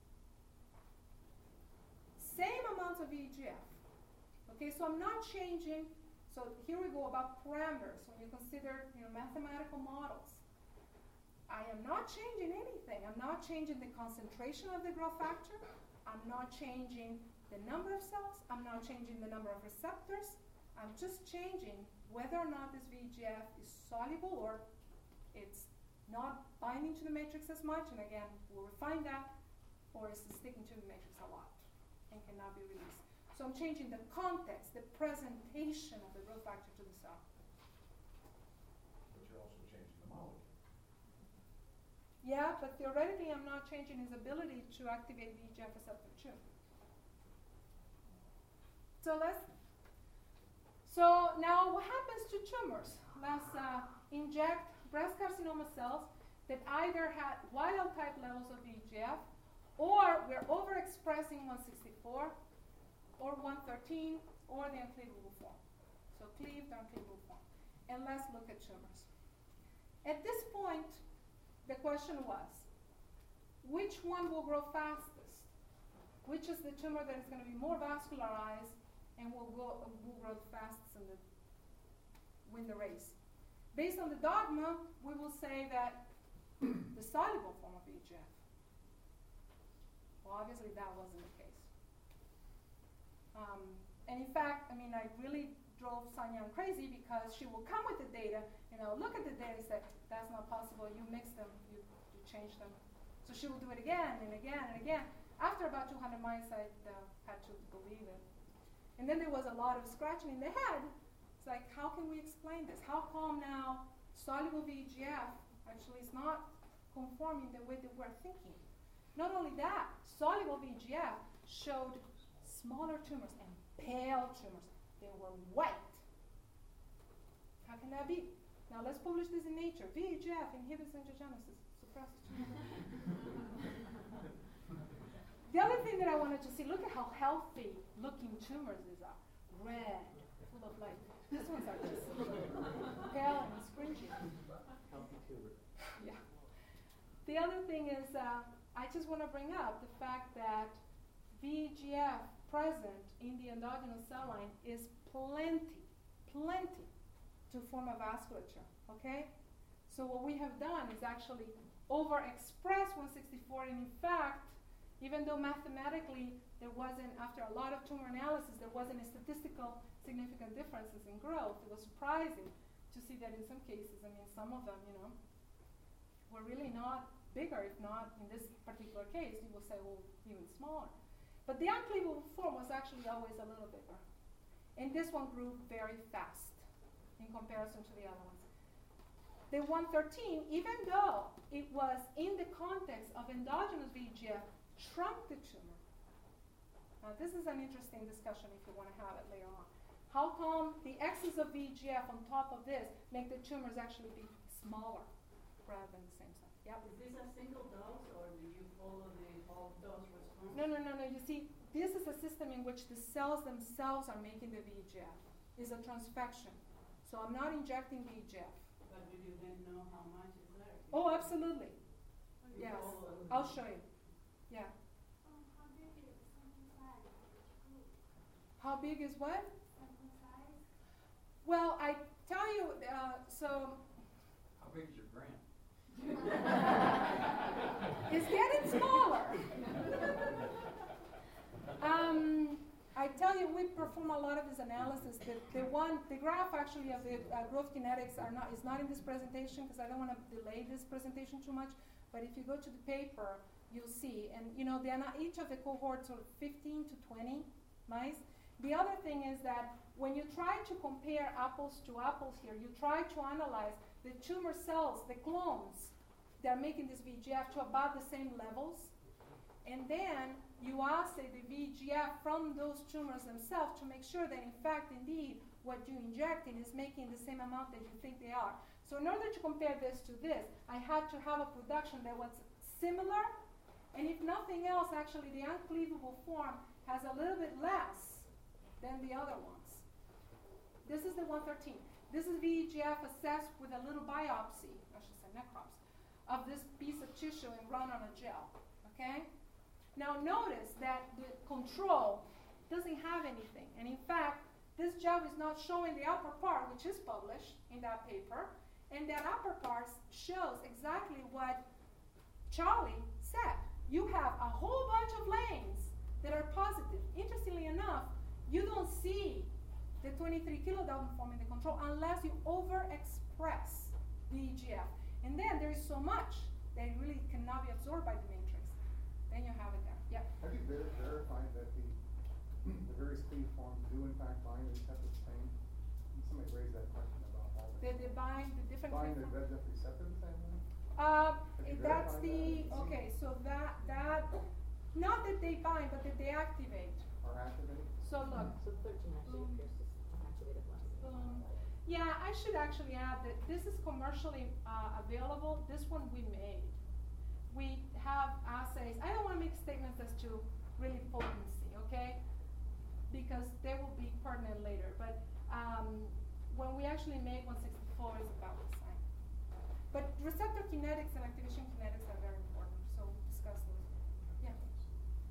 Same amounts of V E G F. Okay, so I'm not changing. So here we go about parameters when you consider you know, mathematical models. I am not changing anything. I'm not changing the concentration of the growth factor. I'm not changing the number of cells. I'm not changing the number of receptors. I'm just changing whether or not this V E G F is soluble or it's not binding to the matrix as much. And again, we'll refine that, or is it sticking to the matrix a lot and cannot be released. So I'm changing the context, the presentation of the growth factor to the cell. But you're also changing the molecule. Yeah, but theoretically I'm not changing his ability to activate V E G F receptor two. So let's, so now what happens to tumors? Let's uh, inject breast carcinoma cells that either had wild type levels of V E G F, or we're overexpressing one sixty-four, or one thirteen, or the uncleavable form. So cleaved or uncleavable form. And let's look at tumors. At this point, the question was, which one will grow fastest? which is the tumor that is going to be more vascularized and will go will grow the fastest and the, win the race. Based on the dogma, we will say that the soluble form of V E G F. Well, obviously that wasn't the case. Um, and in fact, I mean, I really drove Sanyang crazy because she will come with the data, and I'll look at the data and say, that's not possible, you mix them, you, you change them. So she will do it again and again and again. After about two hundred mice, I uh, had to believe it. And then there was a lot of scratching in the head. It's like, how can we explain this? How come now soluble V E G F actually is not conforming the way that we're thinking? Not only that, soluble V E G F showed smaller tumors and pale tumors. They were white. How can that be? Now let's publish this in Nature. V E G F inhibits angiogenesis, suppresses tumor. The other thing that I wanted to see, look at how healthy looking tumors these are. Red, full of light. These ones are just pale and springy. Healthy tumor. Yeah. The other thing is, uh, I just want to bring up the fact that V E G F present in the endogenous cell line is plenty, plenty to form a vasculature, okay? So what we have done is actually overexpress one sixty-four, and in fact, even though mathematically there wasn't, after a lot of tumor analysis, there wasn't a statistical significant differences in growth, it was surprising to see that in some cases, I mean, some of them, you know, were really not bigger, if not, in this particular case, you will say, well, even smaller. But the uncleavable form was actually always a little bigger. And this one grew very fast in comparison to the other ones. The one thirteen, even though it was in the context of endogenous V E G F, shrunk the tumor. Now this is an interesting discussion if you want to have it later on. How come the excess of V E G F on top of this make the tumors actually be smaller rather than the same size? Yep. Is this a single dose, or do you follow the whole dose response? No, no, no, no. You see, this is a system in which the cells themselves are making the V E G F. It's a transfection. So I'm not injecting V E G F. But do you then know how much is there? Oh, absolutely. You Yes. follow the- I'll show you. Yeah. Um, how big is sample size of each group? How big is what? Sample size? Well, I tell you, uh, so How big is your grant? it's getting smaller. um, I tell you, we perform a lot of this analysis. The, the one, the graph actually of the uh, growth kinetics are not is not in this presentation because I don't want to delay this presentation too much. But if you go to the paper, you'll see, and you know, the, each of the cohorts are fifteen to twenty mice. The other thing is that when you try to compare apples to apples here, you try to analyze the tumor cells, the clones, that are making this V E G F to about the same levels. And then you assay the V E G F from those tumors themselves to make sure that in fact, indeed, what you inject in is making the same amount that you think they are. So in order to compare this to this, I had to have a production that was similar, and if nothing else, actually the uncleavable form has a little bit less than the other ones. This is the one thirteen. This is V E G F assessed with a little biopsy, I should say necropsy, of this piece of tissue and run on a gel, okay? Now notice that the control doesn't have anything, and in fact, this gel is not showing the upper part, which is published in that paper, and that upper part shows exactly what Charlie said. You have a whole bunch of lanes that are positive. Interestingly enough, you don't see the twenty-three kilodalton form in the control unless you overexpress V E G F. And then there is so much that it really cannot be absorbed by the matrix. Then you have it there. Yeah. Have you ver- verified that the, the various cleaved forms do in fact bind and accept the same? Somebody raised that question about all They, that. they bind the different Bind the cleaved form- V E G F receptor the same way? Uh, Have you if that's verified the, that? okay, so that, that, not that they bind, but that they activate. Or activate? So look, So thirteen actually Um, appears to activate it less. um, yeah, I should actually add that this is commercially uh, available. This one we made. We have assays. I don't want to make statements as to really potency, okay? Because they will be pertinent later. But um, when we actually made one sixty-four, it's about the same. But receptor kinetics and activation kinetics are very important, so we'll discuss those. Yeah. Have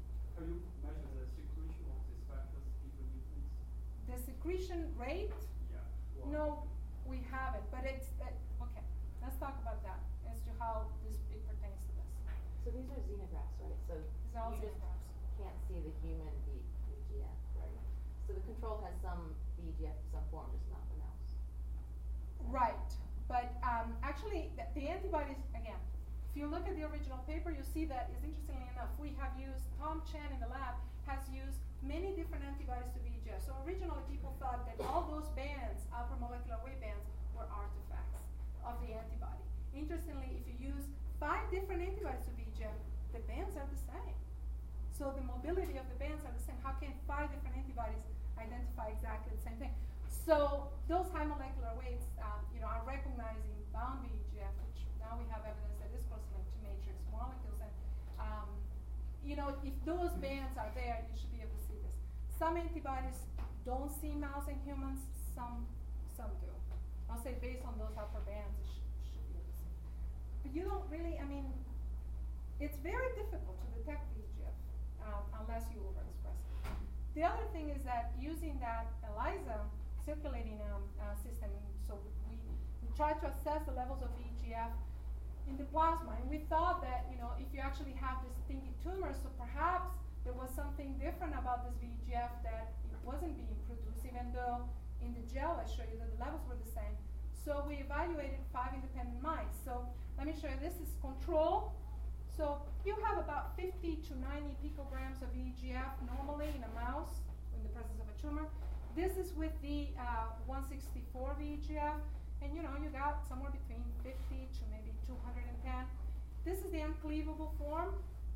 Can you measure the secretion of these factors into nutrients? The secretion rate? Yeah. Well, No, we haven't, but it's, uh, okay, let's talk about that as to how this, it pertains to this. So these are xenografts, right? So These are all you just xenografts. can't see the human V- VEGF, right? So the control has some V E G F in some form, just not the mouse. Right, but um, actually, the, the antibodies, again, if you look at the original paper, you see that is interestingly enough, we have used, Tom Chen in the lab has used many different antibodies to V E G F. So originally people thought that all those bands, upper molecular weight bands, were artifacts of the antibody. Interestingly, if you use five different antibodies to V E G F, the bands are the same. So the mobility of the bands are the same. How can five different antibodies identify exactly the same thing? So those high molecular weights, um, you know, are recognizing bound V E G F, which now we have evidence that is closely linked to matrix molecules. And um, you know, if those bands are there, you should be able to see this. Some antibodies don't see mouse and humans. Some, some do. I'll say based on those upper bands, you should, should be able to see. But you don't really. I mean, it's very difficult to detect V E G F um, unless you overexpress it. The other thing is that using that ELISA circulating um, uh, system, so we, we try to assess the levels of V E G F in the plasma, and we thought that, you know, if you actually have this stinky tumor, so perhaps there was something different about this V E G F that it wasn't being produced, even though in the gel I show you that the levels were the same. So we evaluated five independent mice. So let me show you, this is control. So you have about fifty to ninety picograms of V E G F normally in a mouse in the presence of a tumor. This is with the uh, one sixty-four V E G F, and you know, you got somewhere between fifty to maybe two hundred ten. This is the uncleavable form.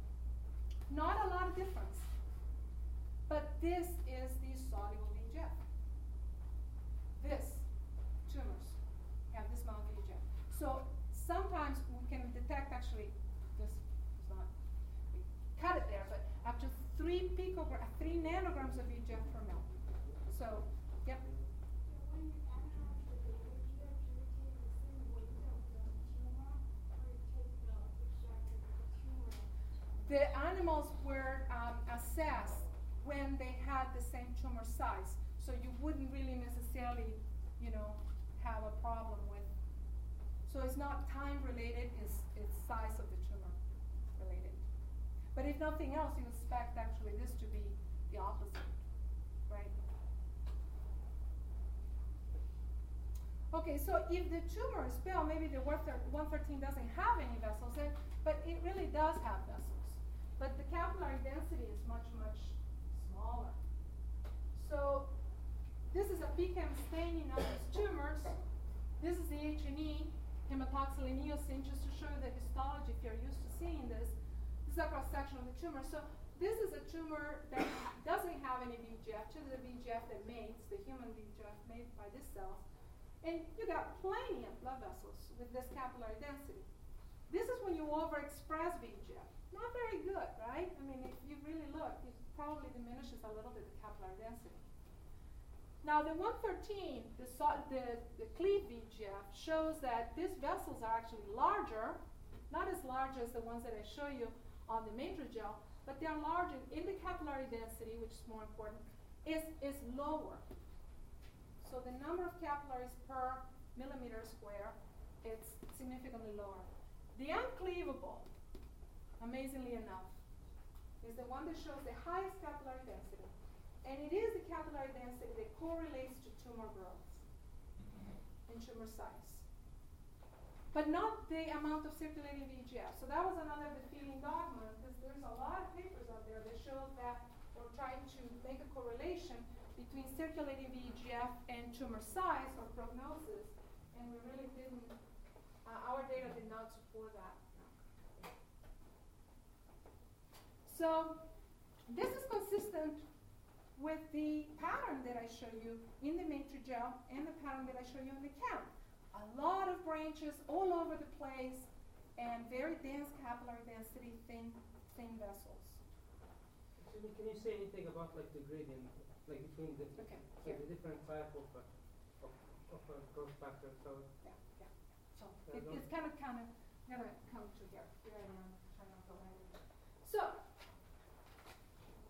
Not a lot of difference. But this is the soluble V E G F. This, tumors, have this amount of V E G F. So sometimes we can detect, actually, this is not, we cut it there, but up to three picogram, three nanograms of V E G F per mil. So, yep. When you analyze the data, do you have to retain the same weight of the tumor, or you take the extract of the tumor? The animals were um, assessed when they had the same tumor size, so you wouldn't really necessarily, you know, have a problem with. So it's not time related; it's it's size of the tumor related. But if nothing else, you expect actually this to be the opposite, right? Okay, so if the tumor is pale, maybe the one thirteen doesn't have any vessels, in, but it really does have vessels. But the capillary density is much, much smaller. So this is a P CAM staining of these tumors. This is the H and E, hematoxylin eosin, just to show you the histology if you're used to seeing this. This is a cross-section of the tumor. So this is a tumor that doesn't have any V E G F, just the V E G F that mates, the human V E G F made by these cells. And you got plenty of blood vessels with this capillary density. This is when you overexpress V E G F. Not very good, right? I mean, if you really look, it probably diminishes a little bit the capillary density. Now, the one thirteen, the, so the, the cleaved V E G F, shows that these vessels are actually larger, not as large as the ones that I show you on the Matrigel, but they are larger in the capillary density, which is more important, is, is lower. So the number of capillaries per millimeter square, it's significantly lower. The uncleavable, amazingly enough, is the one that shows the highest capillary density. And it is the capillary density that correlates to tumor growth and tumor size. But not the amount of circulating V E G F. So that was another defeating dogma, because there's a lot of papers out there that show that we're trying to make a correlation between circulating V E G F and tumor size or prognosis, and we really didn't, uh, our data did not support that. So this is consistent with the pattern that I show you in the Matrigel and the pattern that I show you in the CAM. A lot of branches all over the place and very dense capillary density, thin, thin vessels. Actually, can you say anything about like the gradient, like between the, Okay, like here. the different type of uh, of, of uh, growth factor? So Yeah, yeah. So Yeah, it, don't- it's kind of, kind of, gonna come to here. Here I am, trying to go right in. So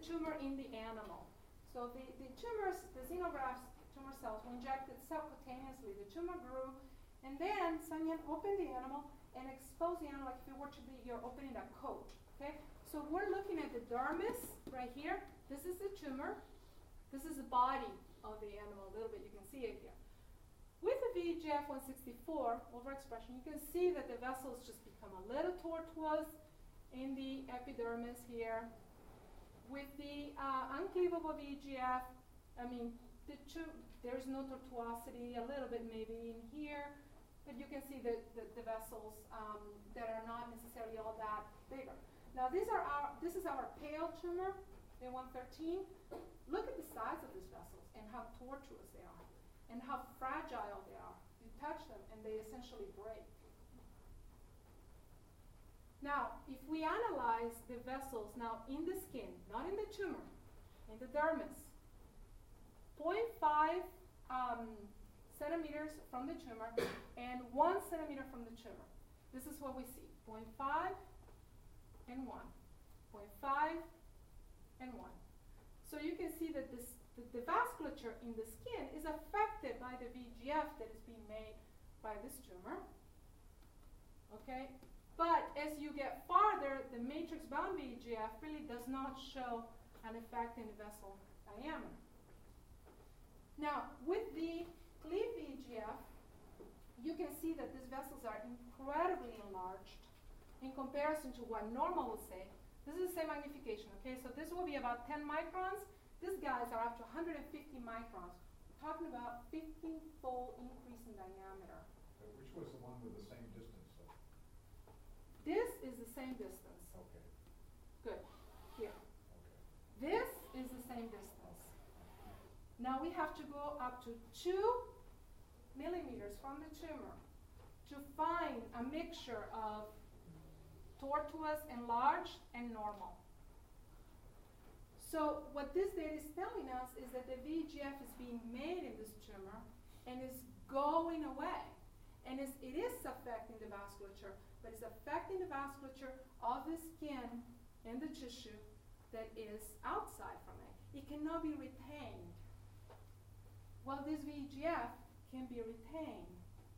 tumor in the animal. So the, the tumors, the xenografts, tumor cells, were injected subcutaneously. The tumor grew, and then Sanyan opened the animal and exposed the animal like if it were to be, you're opening a coat, okay? So we're looking at the dermis right here. This is the tumor. This is the body of the animal a little bit. You can see it here. With the V E G F one sixty-four overexpression, you can see that the vessels just become a little tortuous in the epidermis here. With the uh, uncleavable V E G F, I mean, the tu- there's no tortuosity, a little bit maybe in here, but you can see the, the, the vessels um, that are not necessarily all that bigger. Now these are our, this is our pale tumor, the one thirteen. Look at the size of these vessels and how tortuous they are and how fragile they are. You touch them and they essentially break. Now, if we analyze the vessels now in the skin, not in the tumor, in the dermis, zero point five um, centimeters from the tumor and one centimeter from the tumor. This is what we see, zero point five and one, zero point five and one. So you can see that this, the, the vasculature in the skin is affected by the V E G F that is being made by this tumor, okay? But as you get farther, the matrix-bound V E G F really does not show an effect in the vessel diameter. Now, with the cleaved V E G F, you can see that these vessels are incredibly enlarged in comparison to what normal would say. This is the same magnification, okay? So this will be about ten microns. These guys are up to one hundred fifty microns. We're talking about fifteen-fold increase in diameter. Uh, Which was the one with the same distance, though? This is the same distance. Okay, Good. Here. okay. This is the same distance. Now we have to go up to two millimeters from the tumor to find a mixture of tortuous, enlarged, and normal. So what this data is telling us is that the V E G F is being made in this tumor and is going away. And is, it is affecting the vasculature, but it's affecting the vasculature of the skin and the tissue that is outside from it. It cannot be retained. Well, this V E G F can be retained.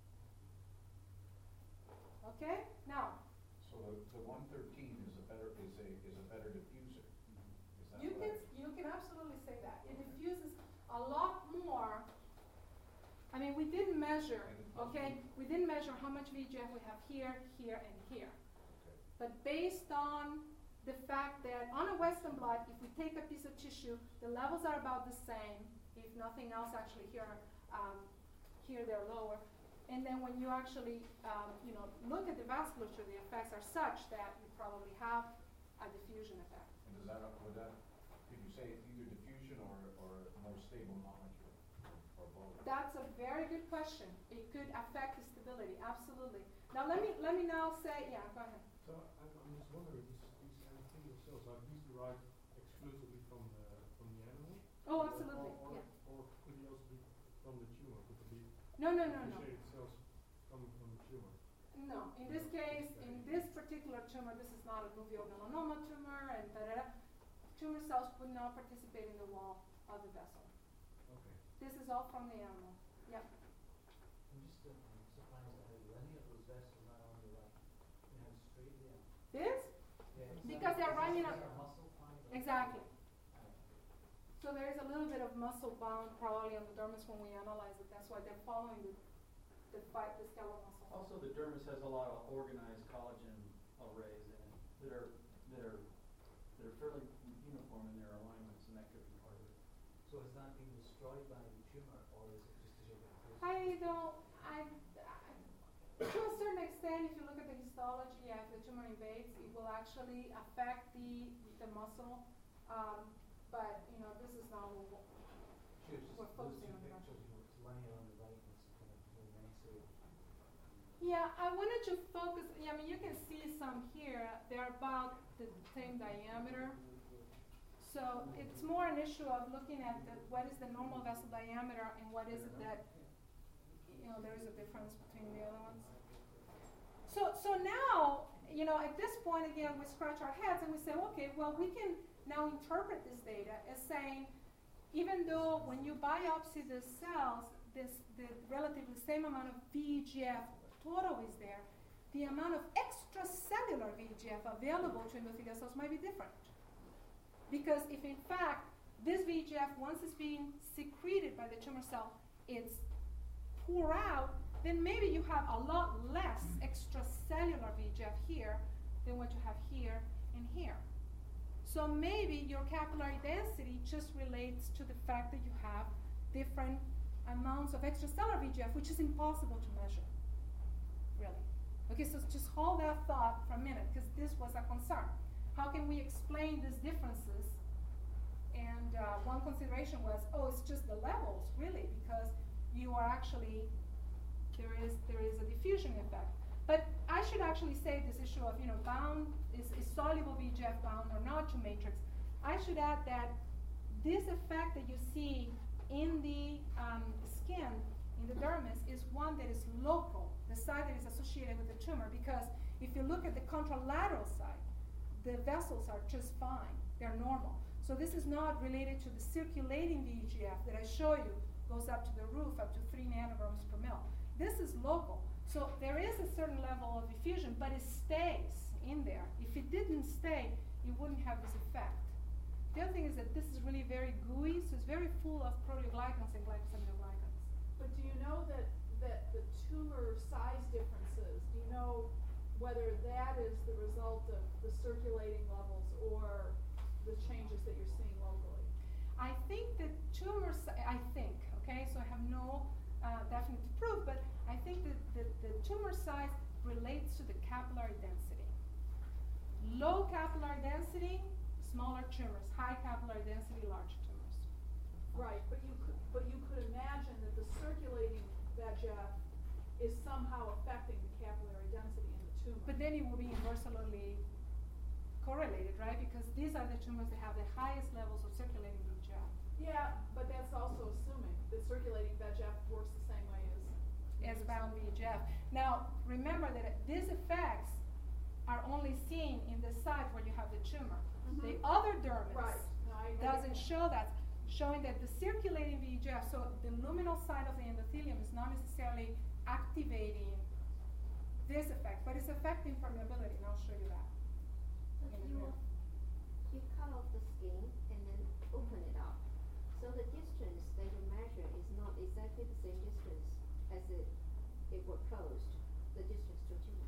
Okay? Now, So the, the one thirteen is a better, is a, is a better diffuser. Is that you can, right? you can absolutely say that. It diffuses a lot more. I mean, we didn't measure, okay? We didn't measure how much V E G F we have here, here, and here. Okay. But based on the fact that on a Western blot, if we take a piece of tissue, the levels are about the same. If nothing else, actually here, um, here they're lower. And then when you actually, um, you know, look at the vasculature, the effects are such that you probably have a diffusion effect. And does that, would that, could you say it's either diffusion or, or more stable molecule, or both? That's a very good question. It could affect the stability, absolutely. Now let me let me now say, yeah, go ahead. So I'm, I'm just wondering, these, these endothelial cells, are these derived exclusively from the, from the animal? Oh, Or- absolutely, Or, or, yeah. or could they also be from the tumor? Could it be No, no, no, no. differentiated cells coming from the tumor? No, in this case, in this particular tumor, this is not a uveal melanoma tumor, and da da da. Tumor cells would not participate in the wall of the vessel. Okay. This is all from the animal. Yep. I'm just uh, I'm surprised at how linear those vessels are on the right, and how straight they are. This? Yeah, it's Because like- they're it's running like up- a muscle fiber. Exactly. Alright. So there is a little bit of muscle bound probably on the dermis when we analyze it. That's why they're following the the fight, the skeletal muscle. Also, the dermis has a lot of organized collagen arrays in it that are, that are, that are fairly uniform in their alignments, and that could be part of it. So is that being destroyed by the tumor, or is it just a different process? I don't, I, I, to a certain extent, if you look at the histology, yeah, if the tumor invades, it will actually affect the, the muscle. Um, but, you know, this is not what we're Sure, it's just we're those focusing two on the pictures, you know, it's linear on the right, and it's kind of more nicer. Yeah, I wanted to focus, yeah, I mean, you can see some here, they're about the same diameter. So it's more an issue of looking at the, what is the normal vessel diameter and what is it that, you know, there is a difference between the other ones. So, so now, you know, know, at this point, again, we scratch our heads and we say, okay, well, we can now interpret this data as saying, even though when you biopsy the cells, this the relatively same amount of V E G F total is there, the amount of extracellular V E G F available to endothelial cells might be different. Because if in fact this V E G F, once it's being secreted by the tumor cell, it's pour out, then maybe you have a lot less extracellular V E G F here than what you have here and here. So maybe your capillary density just relates to the fact that you have different amounts of extracellular V E G F, which is impossible to measure, really. Okay, so just hold that thought for a minute, because this was a concern. How can we explain these differences? And uh, one consideration was, oh, it's just the levels, really, because you are actually, there is there is a diffusion effect. But I should actually say this issue of, you know, bound, is, is soluble V E G F bound or not to matrix. I should add that this effect that you see in the um, skin, in the dermis, is one that is local, the side that is associated with the tumor, because if you look at the contralateral side, the vessels are just fine, they're normal. So this is not related to the circulating V E G F that I show you, goes up to the roof, up to three nanograms per mil. This is local. So there is a certain level of diffusion, but it stays in there. If it didn't stay, you wouldn't have this effect. The other thing is that this is really very gooey, so it's very full of proteoglycans and glycosaminoglycans. But do you know that, that the tumor size differences, do you know whether that is the result of the circulating levels or the changes that you're seeing locally? I think the tumor, si I think, okay, so I have no uh, definite proof, but I think that the, the tumor size relates to the capillary density. Low capillary density, smaller tumors. High capillary density, large tumors. Right, but you could, but you could imagine that the circulating V E G F is somehow affecting the capillary density in the tumor. But then it will be inversely correlated, right? Because these are the tumors that have the highest levels of circulating V E G F. Yeah, but that's also assuming that circulating V E G F works the same way as as bound V E G F. Now, remember that these effects are only seen in the site where you have the tumor. Mm-hmm. The other dermis right. no, I, doesn't I show that, showing that the circulating V E G F, so the luminal side of the endothelium is not necessarily activating this effect, but it's affecting permeability, and I'll show you that. But you, you cut off the skin and then open it up. So the distance that you measure is not exactly the same distance as it, it were closed, the distance to tumor.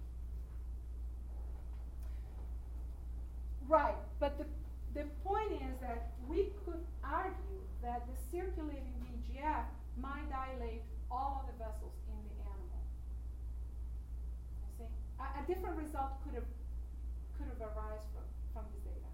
Right, but the, the point is that we could argue that the circulating V E G F might dilate all of the vessels in the animal. You see? A, a different result could have could have arisen from, from this data.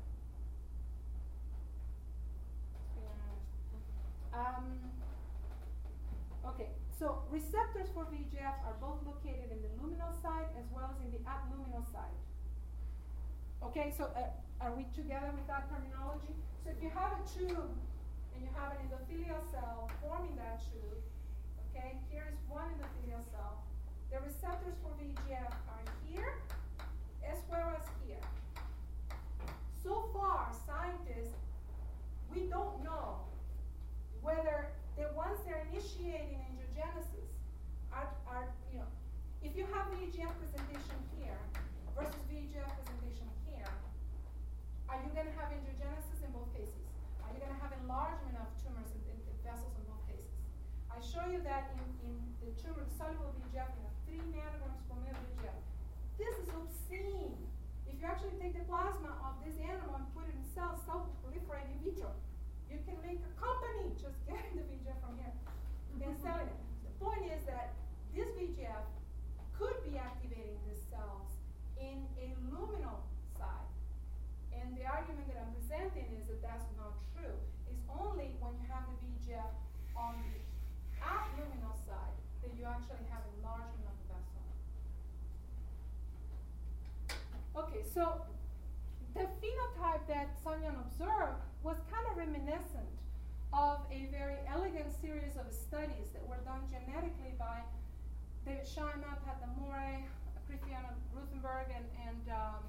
Um, okay, so receptors for V E G F are both located in the luminal side as well as in the abluminal side. Okay, so uh, are we together with that terminology? So if you have a tube and you have an endothelial cell forming that tube, okay, here is one endothelial cell. The receptors for V E G F are here as well as here. So far, scientists, we don't know whether the ones that are initiating angiogenesis are, are, you know, if you have V E G F presentation here versus V E G F presentation here, are you going to have angiogenesis in both cases? Are you going to have enlargement of tumors in, in, in vessels in both cases? I show you that in, in the tumor, the soluble V E G F, in a three nanograms per mil V E G F. This is obscene. If you actually take the plasma of this animal and put it in cells, cells will proliferate in vitro. You can make a company just getting the V E G F from here and selling it. The point is that this V E G F could be activating these cells in a luminal side. And the argument that I'm presenting is that that's not true. It's only when you have the V E G F on the abluminal side that you actually have enlargement of the vessel. Okay, so the phenotype that Sunyan observed was kind of reminiscent of a very elegant series of studies that were done genetically by David Scheinman, Pat Lamore, Christiana Ruthenberg, and, and um,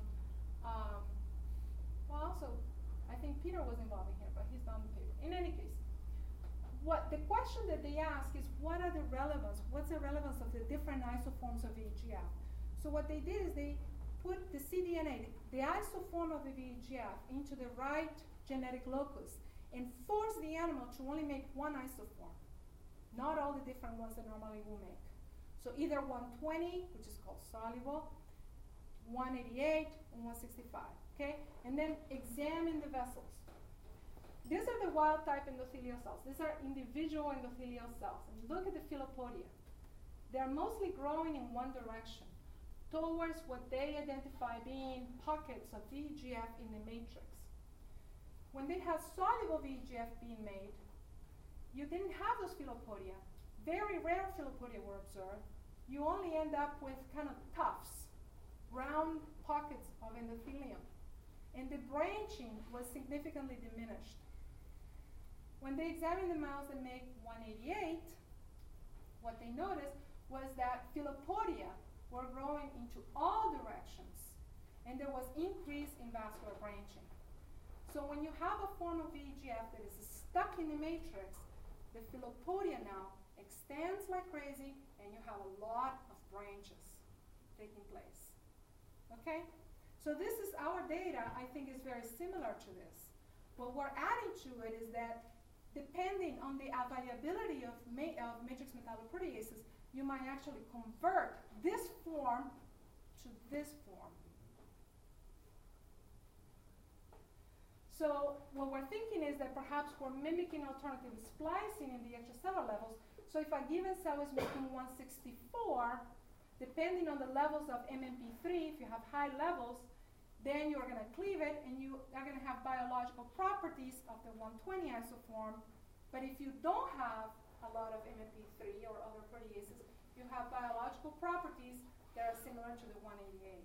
Peter was involved in here, but he's done the paper. In any case, what the question that they ask is, what are the relevance? What's the relevance of the different isoforms of V E G F? So what they did is they put the cDNA, the isoform of the V E G F, into the right genetic locus and force the animal to only make one isoform, not all the different ones that normally will make. So either one twenty, which is called soluble, one eighty-eight, and one sixty-five, okay? And then examine the vessels. These are the wild type endothelial cells. These are individual endothelial cells. And look at the filopodia. They're mostly growing in one direction, towards what they identify being pockets of V E G F in the matrix. When they have soluble V E G F being made, you didn't have those filopodia. Very rare filopodia were observed. You only end up with kind of tufts, round pockets of endothelium. And the branching was significantly diminished. When they examined the mouse that make one eighty-eight, what they noticed was that filopodia were growing into all directions, and there was increase in vascular branching. So when you have a form of V E G F that is stuck in the matrix, the filopodia now extends like crazy, and you have a lot of branches taking place. Okay? So this is our data, I think is very similar to this. What we're adding to it is that depending on the availability of, ma of matrix metalloproteases, you might actually convert this form to this form. So what we're thinking is that perhaps we're mimicking alternative splicing in the extracellular levels. So if a given cell is making one sixty-four, depending on the levels of M M P three, if you have high levels, then you're going to cleave it, and you are going to have biological properties of the one twenty isoform. But if you don't have a lot of M M P three or other proteases, you have biological properties that are similar to the one eighty-eight.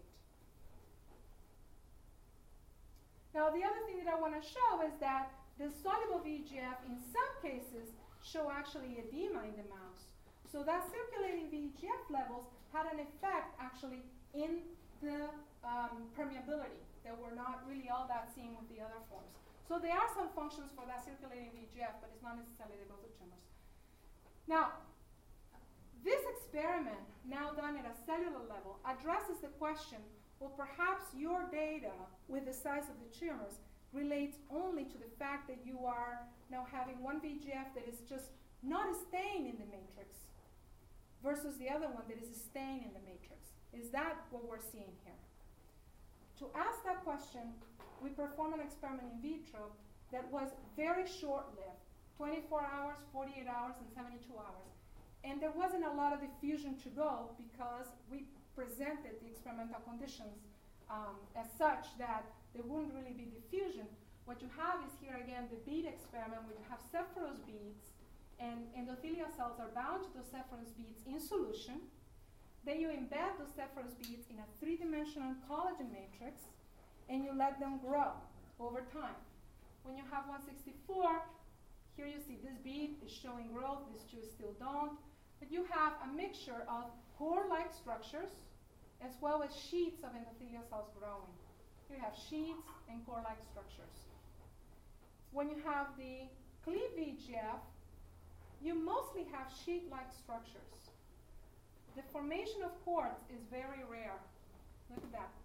Now, the other thing that I want to show is that the soluble V E G F, in some cases, show actually edema in the mouse. So that circulating V E G F levels had an effect, actually, in the um, permeability that were not really all that seen with the other forms. So there are some functions for that circulating V E G F, but it's not necessarily they go to tumors. Now, this experiment, now done at a cellular level, addresses the question, well, perhaps your data with the size of the tumors relates only to the fact that you are now having one V E G F that is just not staying in the matrix versus the other one that is staying in the matrix. Is that what we're seeing here? To ask that question, we performed an experiment in vitro that was very short-lived, twenty-four hours, forty-eight hours, and seventy-two hours. And there wasn't a lot of diffusion to go because we presented the experimental conditions um, as such that there wouldn't really be diffusion. What you have is here again the bead experiment where you have Cephorus beads, and endothelial cells are bound to those Cephorus beads in solution. Then you embed those Cephorus beads in a three-dimensional collagen matrix, and you let them grow over time. When you have one sixty-four, here you see this bead is showing growth, these two still don't. But you have a mixture of core-like structures as well as sheets of endothelial cells growing. You have sheets and core-like structures. When you have the cleaved V E G F, you mostly have sheet-like structures. The formation of cords is very rare. Look at that.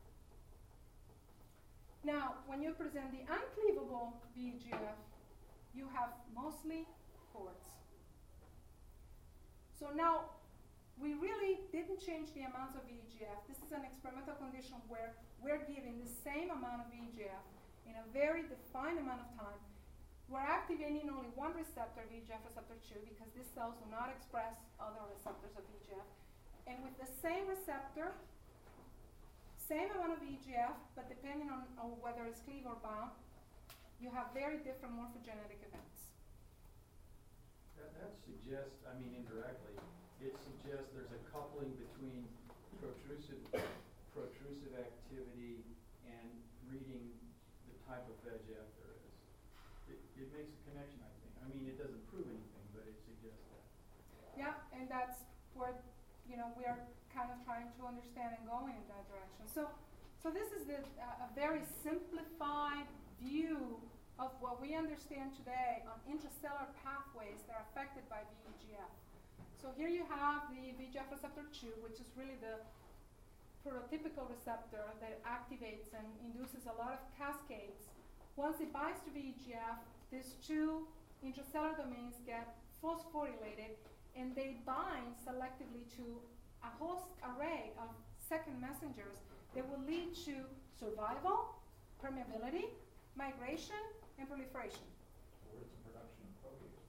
Now, when you present the uncleavable V E G F, you have mostly cords. So now, we really didn't change the amounts of V E G F. This is an experimental condition where we're giving the same amount of V E G F in a very defined amount of time. We're activating only one receptor, V E G F receptor two, because these cells do not express other receptors of V E G F. And with the same receptor, same amount of V E G F, but depending on, on whether it's cleaved or bound, you have very different morphogenetic events. That, that suggests, I mean indirectly, it suggests there's a coupling between protrusive, protrusive activity and reading the type of V E G F there is. It, it makes a connection, I think. I mean, it doesn't prove anything, but it suggests that. Yeah, and that's where, you know, we are kind of trying to understand and going in that direction. So, so this is the, uh, a very simplified view of what we understand today on intracellular pathways that are affected by V E G F. So here you have the V E G F receptor two, which is really the prototypical receptor that activates and induces a lot of cascades. Once it binds to V E G F, these two intracellular domains get phosphorylated, and they bind selectively to a host array of second messengers that will lead to survival, permeability, migration, and proliferation. Where's the production of proteases?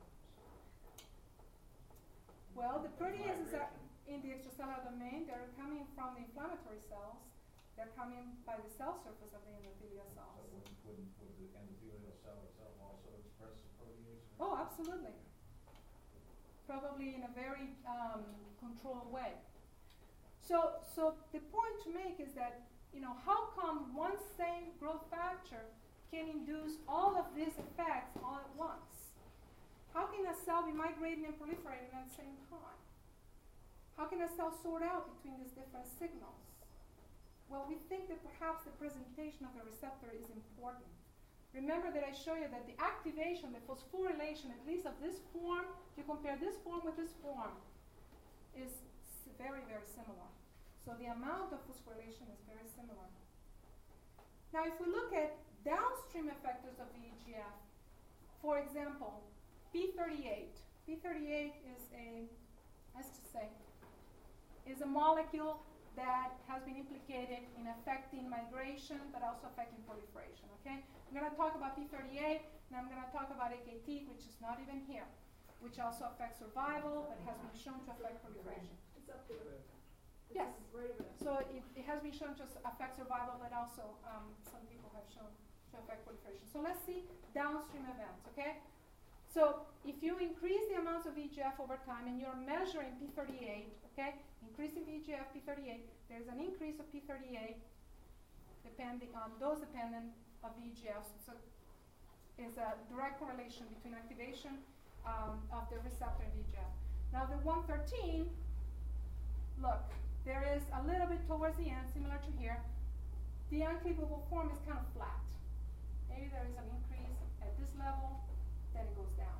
Well, the proteases are Migration. in the extracellular domain. They're coming from the inflammatory cells. They're coming by the cell surface of the endothelial So cells. would, would, would the endothelial cell itself also express the protease? Oh, absolutely. Probably in a very um, controlled way. So, so the point to make is that, you know, how come one same growth factor can induce all of these effects all at once? How can a cell be migrating and proliferating at the same time? How can a cell sort out between these different signals? Well, we think that perhaps the presentation of the receptor is important. Remember that I show you that the activation, the phosphorylation, at least of this form, you compare this form with this form, is s- very, very similar. So the amount of phosphorylation is very similar. Now, if we look at downstream effectors of V E G F, for example, P thirty-eight. P thirty-eight is a, let's just say, is a molecule that has been implicated in affecting migration, but also affecting proliferation, okay? I'm gonna talk about P thirty-eight, and I'm gonna talk about A K T, which is not even here, which also affects survival, but has been shown to affect proliferation. It's up there. Yes. It's right over there. So it, it has been shown to s- affect survival, but also um, some people have shown to affect proliferation. So let's see downstream events, okay? So if you increase the amounts of V E G F over time and you're measuring P thirty-eight, okay, increasing V E G F, P thirty-eight, there's an increase of P thirty-eight depending on dose dependent of V E G F. So it's a direct correlation between activation um, of the receptor and V E G F. Now the one thirteen, look, there is a little bit towards the end, similar to here. The uncleavable form is kind of flat. Maybe there is an increase at this level, then it goes down.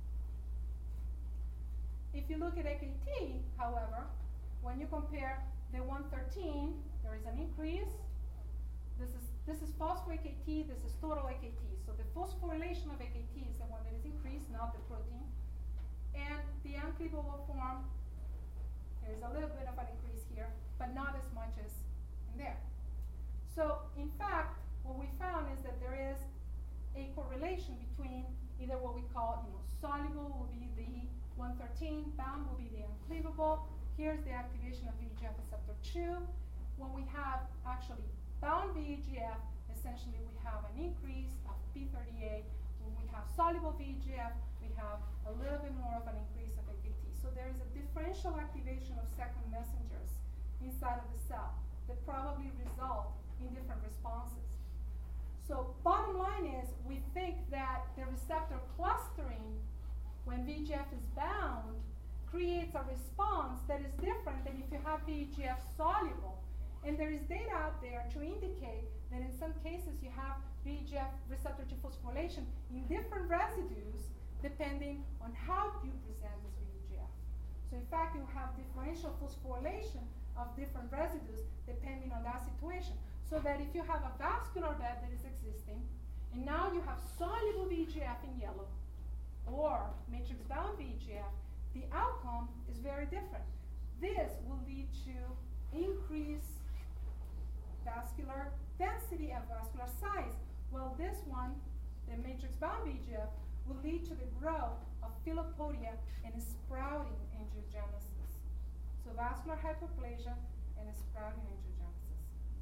If you look at A K T, however, when you compare the one thirteen, there is an increase. This is this is phospho-A K T, this is total A K T. So the phosphorylation of A K T is the one that is increased, not the protein. And the uncleavable form, there is a little bit of an increase here, but not as much as in there. So in fact, what we found is that there is a correlation between either what we call, you know, soluble will be the one thirteen, bound will be the uncleavable. Here's the activation of V E G F receptor two. When we have actually bound V E G F, essentially we have an increase of P thirty-eight. When we have soluble V E G F, we have a little bit more of an increase of A K T. So there is a differential activation of second messengers inside of the cell that probably result in different responses. So bottom line is, we think that the receptor clustering, when V E G F is bound, creates a response that is different than if you have V E G F soluble. And there is data out there to indicate that in some cases you have V E G F receptor two phosphorylation in different residues depending on how you present this V E G F. So in fact, you have differential phosphorylation of different residues depending on that situation. So that if you have a vascular bed that is existing, and now you have soluble V E G F in yellow, or matrix-bound V E G F, the outcome is very different. This will lead to increased vascular density and vascular size, while this one, the matrix-bound V E G F, will lead to the growth of filopodia and sprouting angiogenesis. So vascular hyperplasia and sprouting angiogenesis.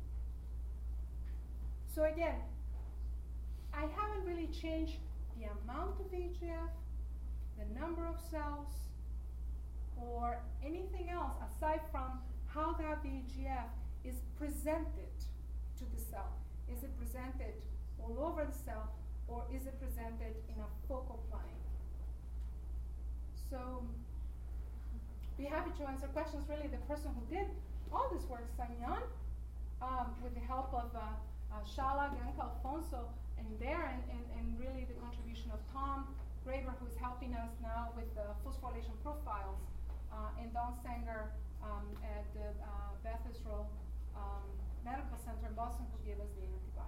So again, I haven't really changed the amount of V E G F, the number of cells, or anything else aside from how that V E G F is presented to the cell. Is it presented all over the cell, or is it presented in a focal plane? So, be happy to answer questions. Really, the person who did all this work, Sang Yan, um, with the help of uh, uh, Shala, Bianca Alfonso, and there, and, and, and really the contribution of Tom Graber, who is helping us now with the phosphorylation profiles, uh, and Don Sanger um, at the uh, Beth Israel um, Medical Center in Boston, who gave us the antibodies.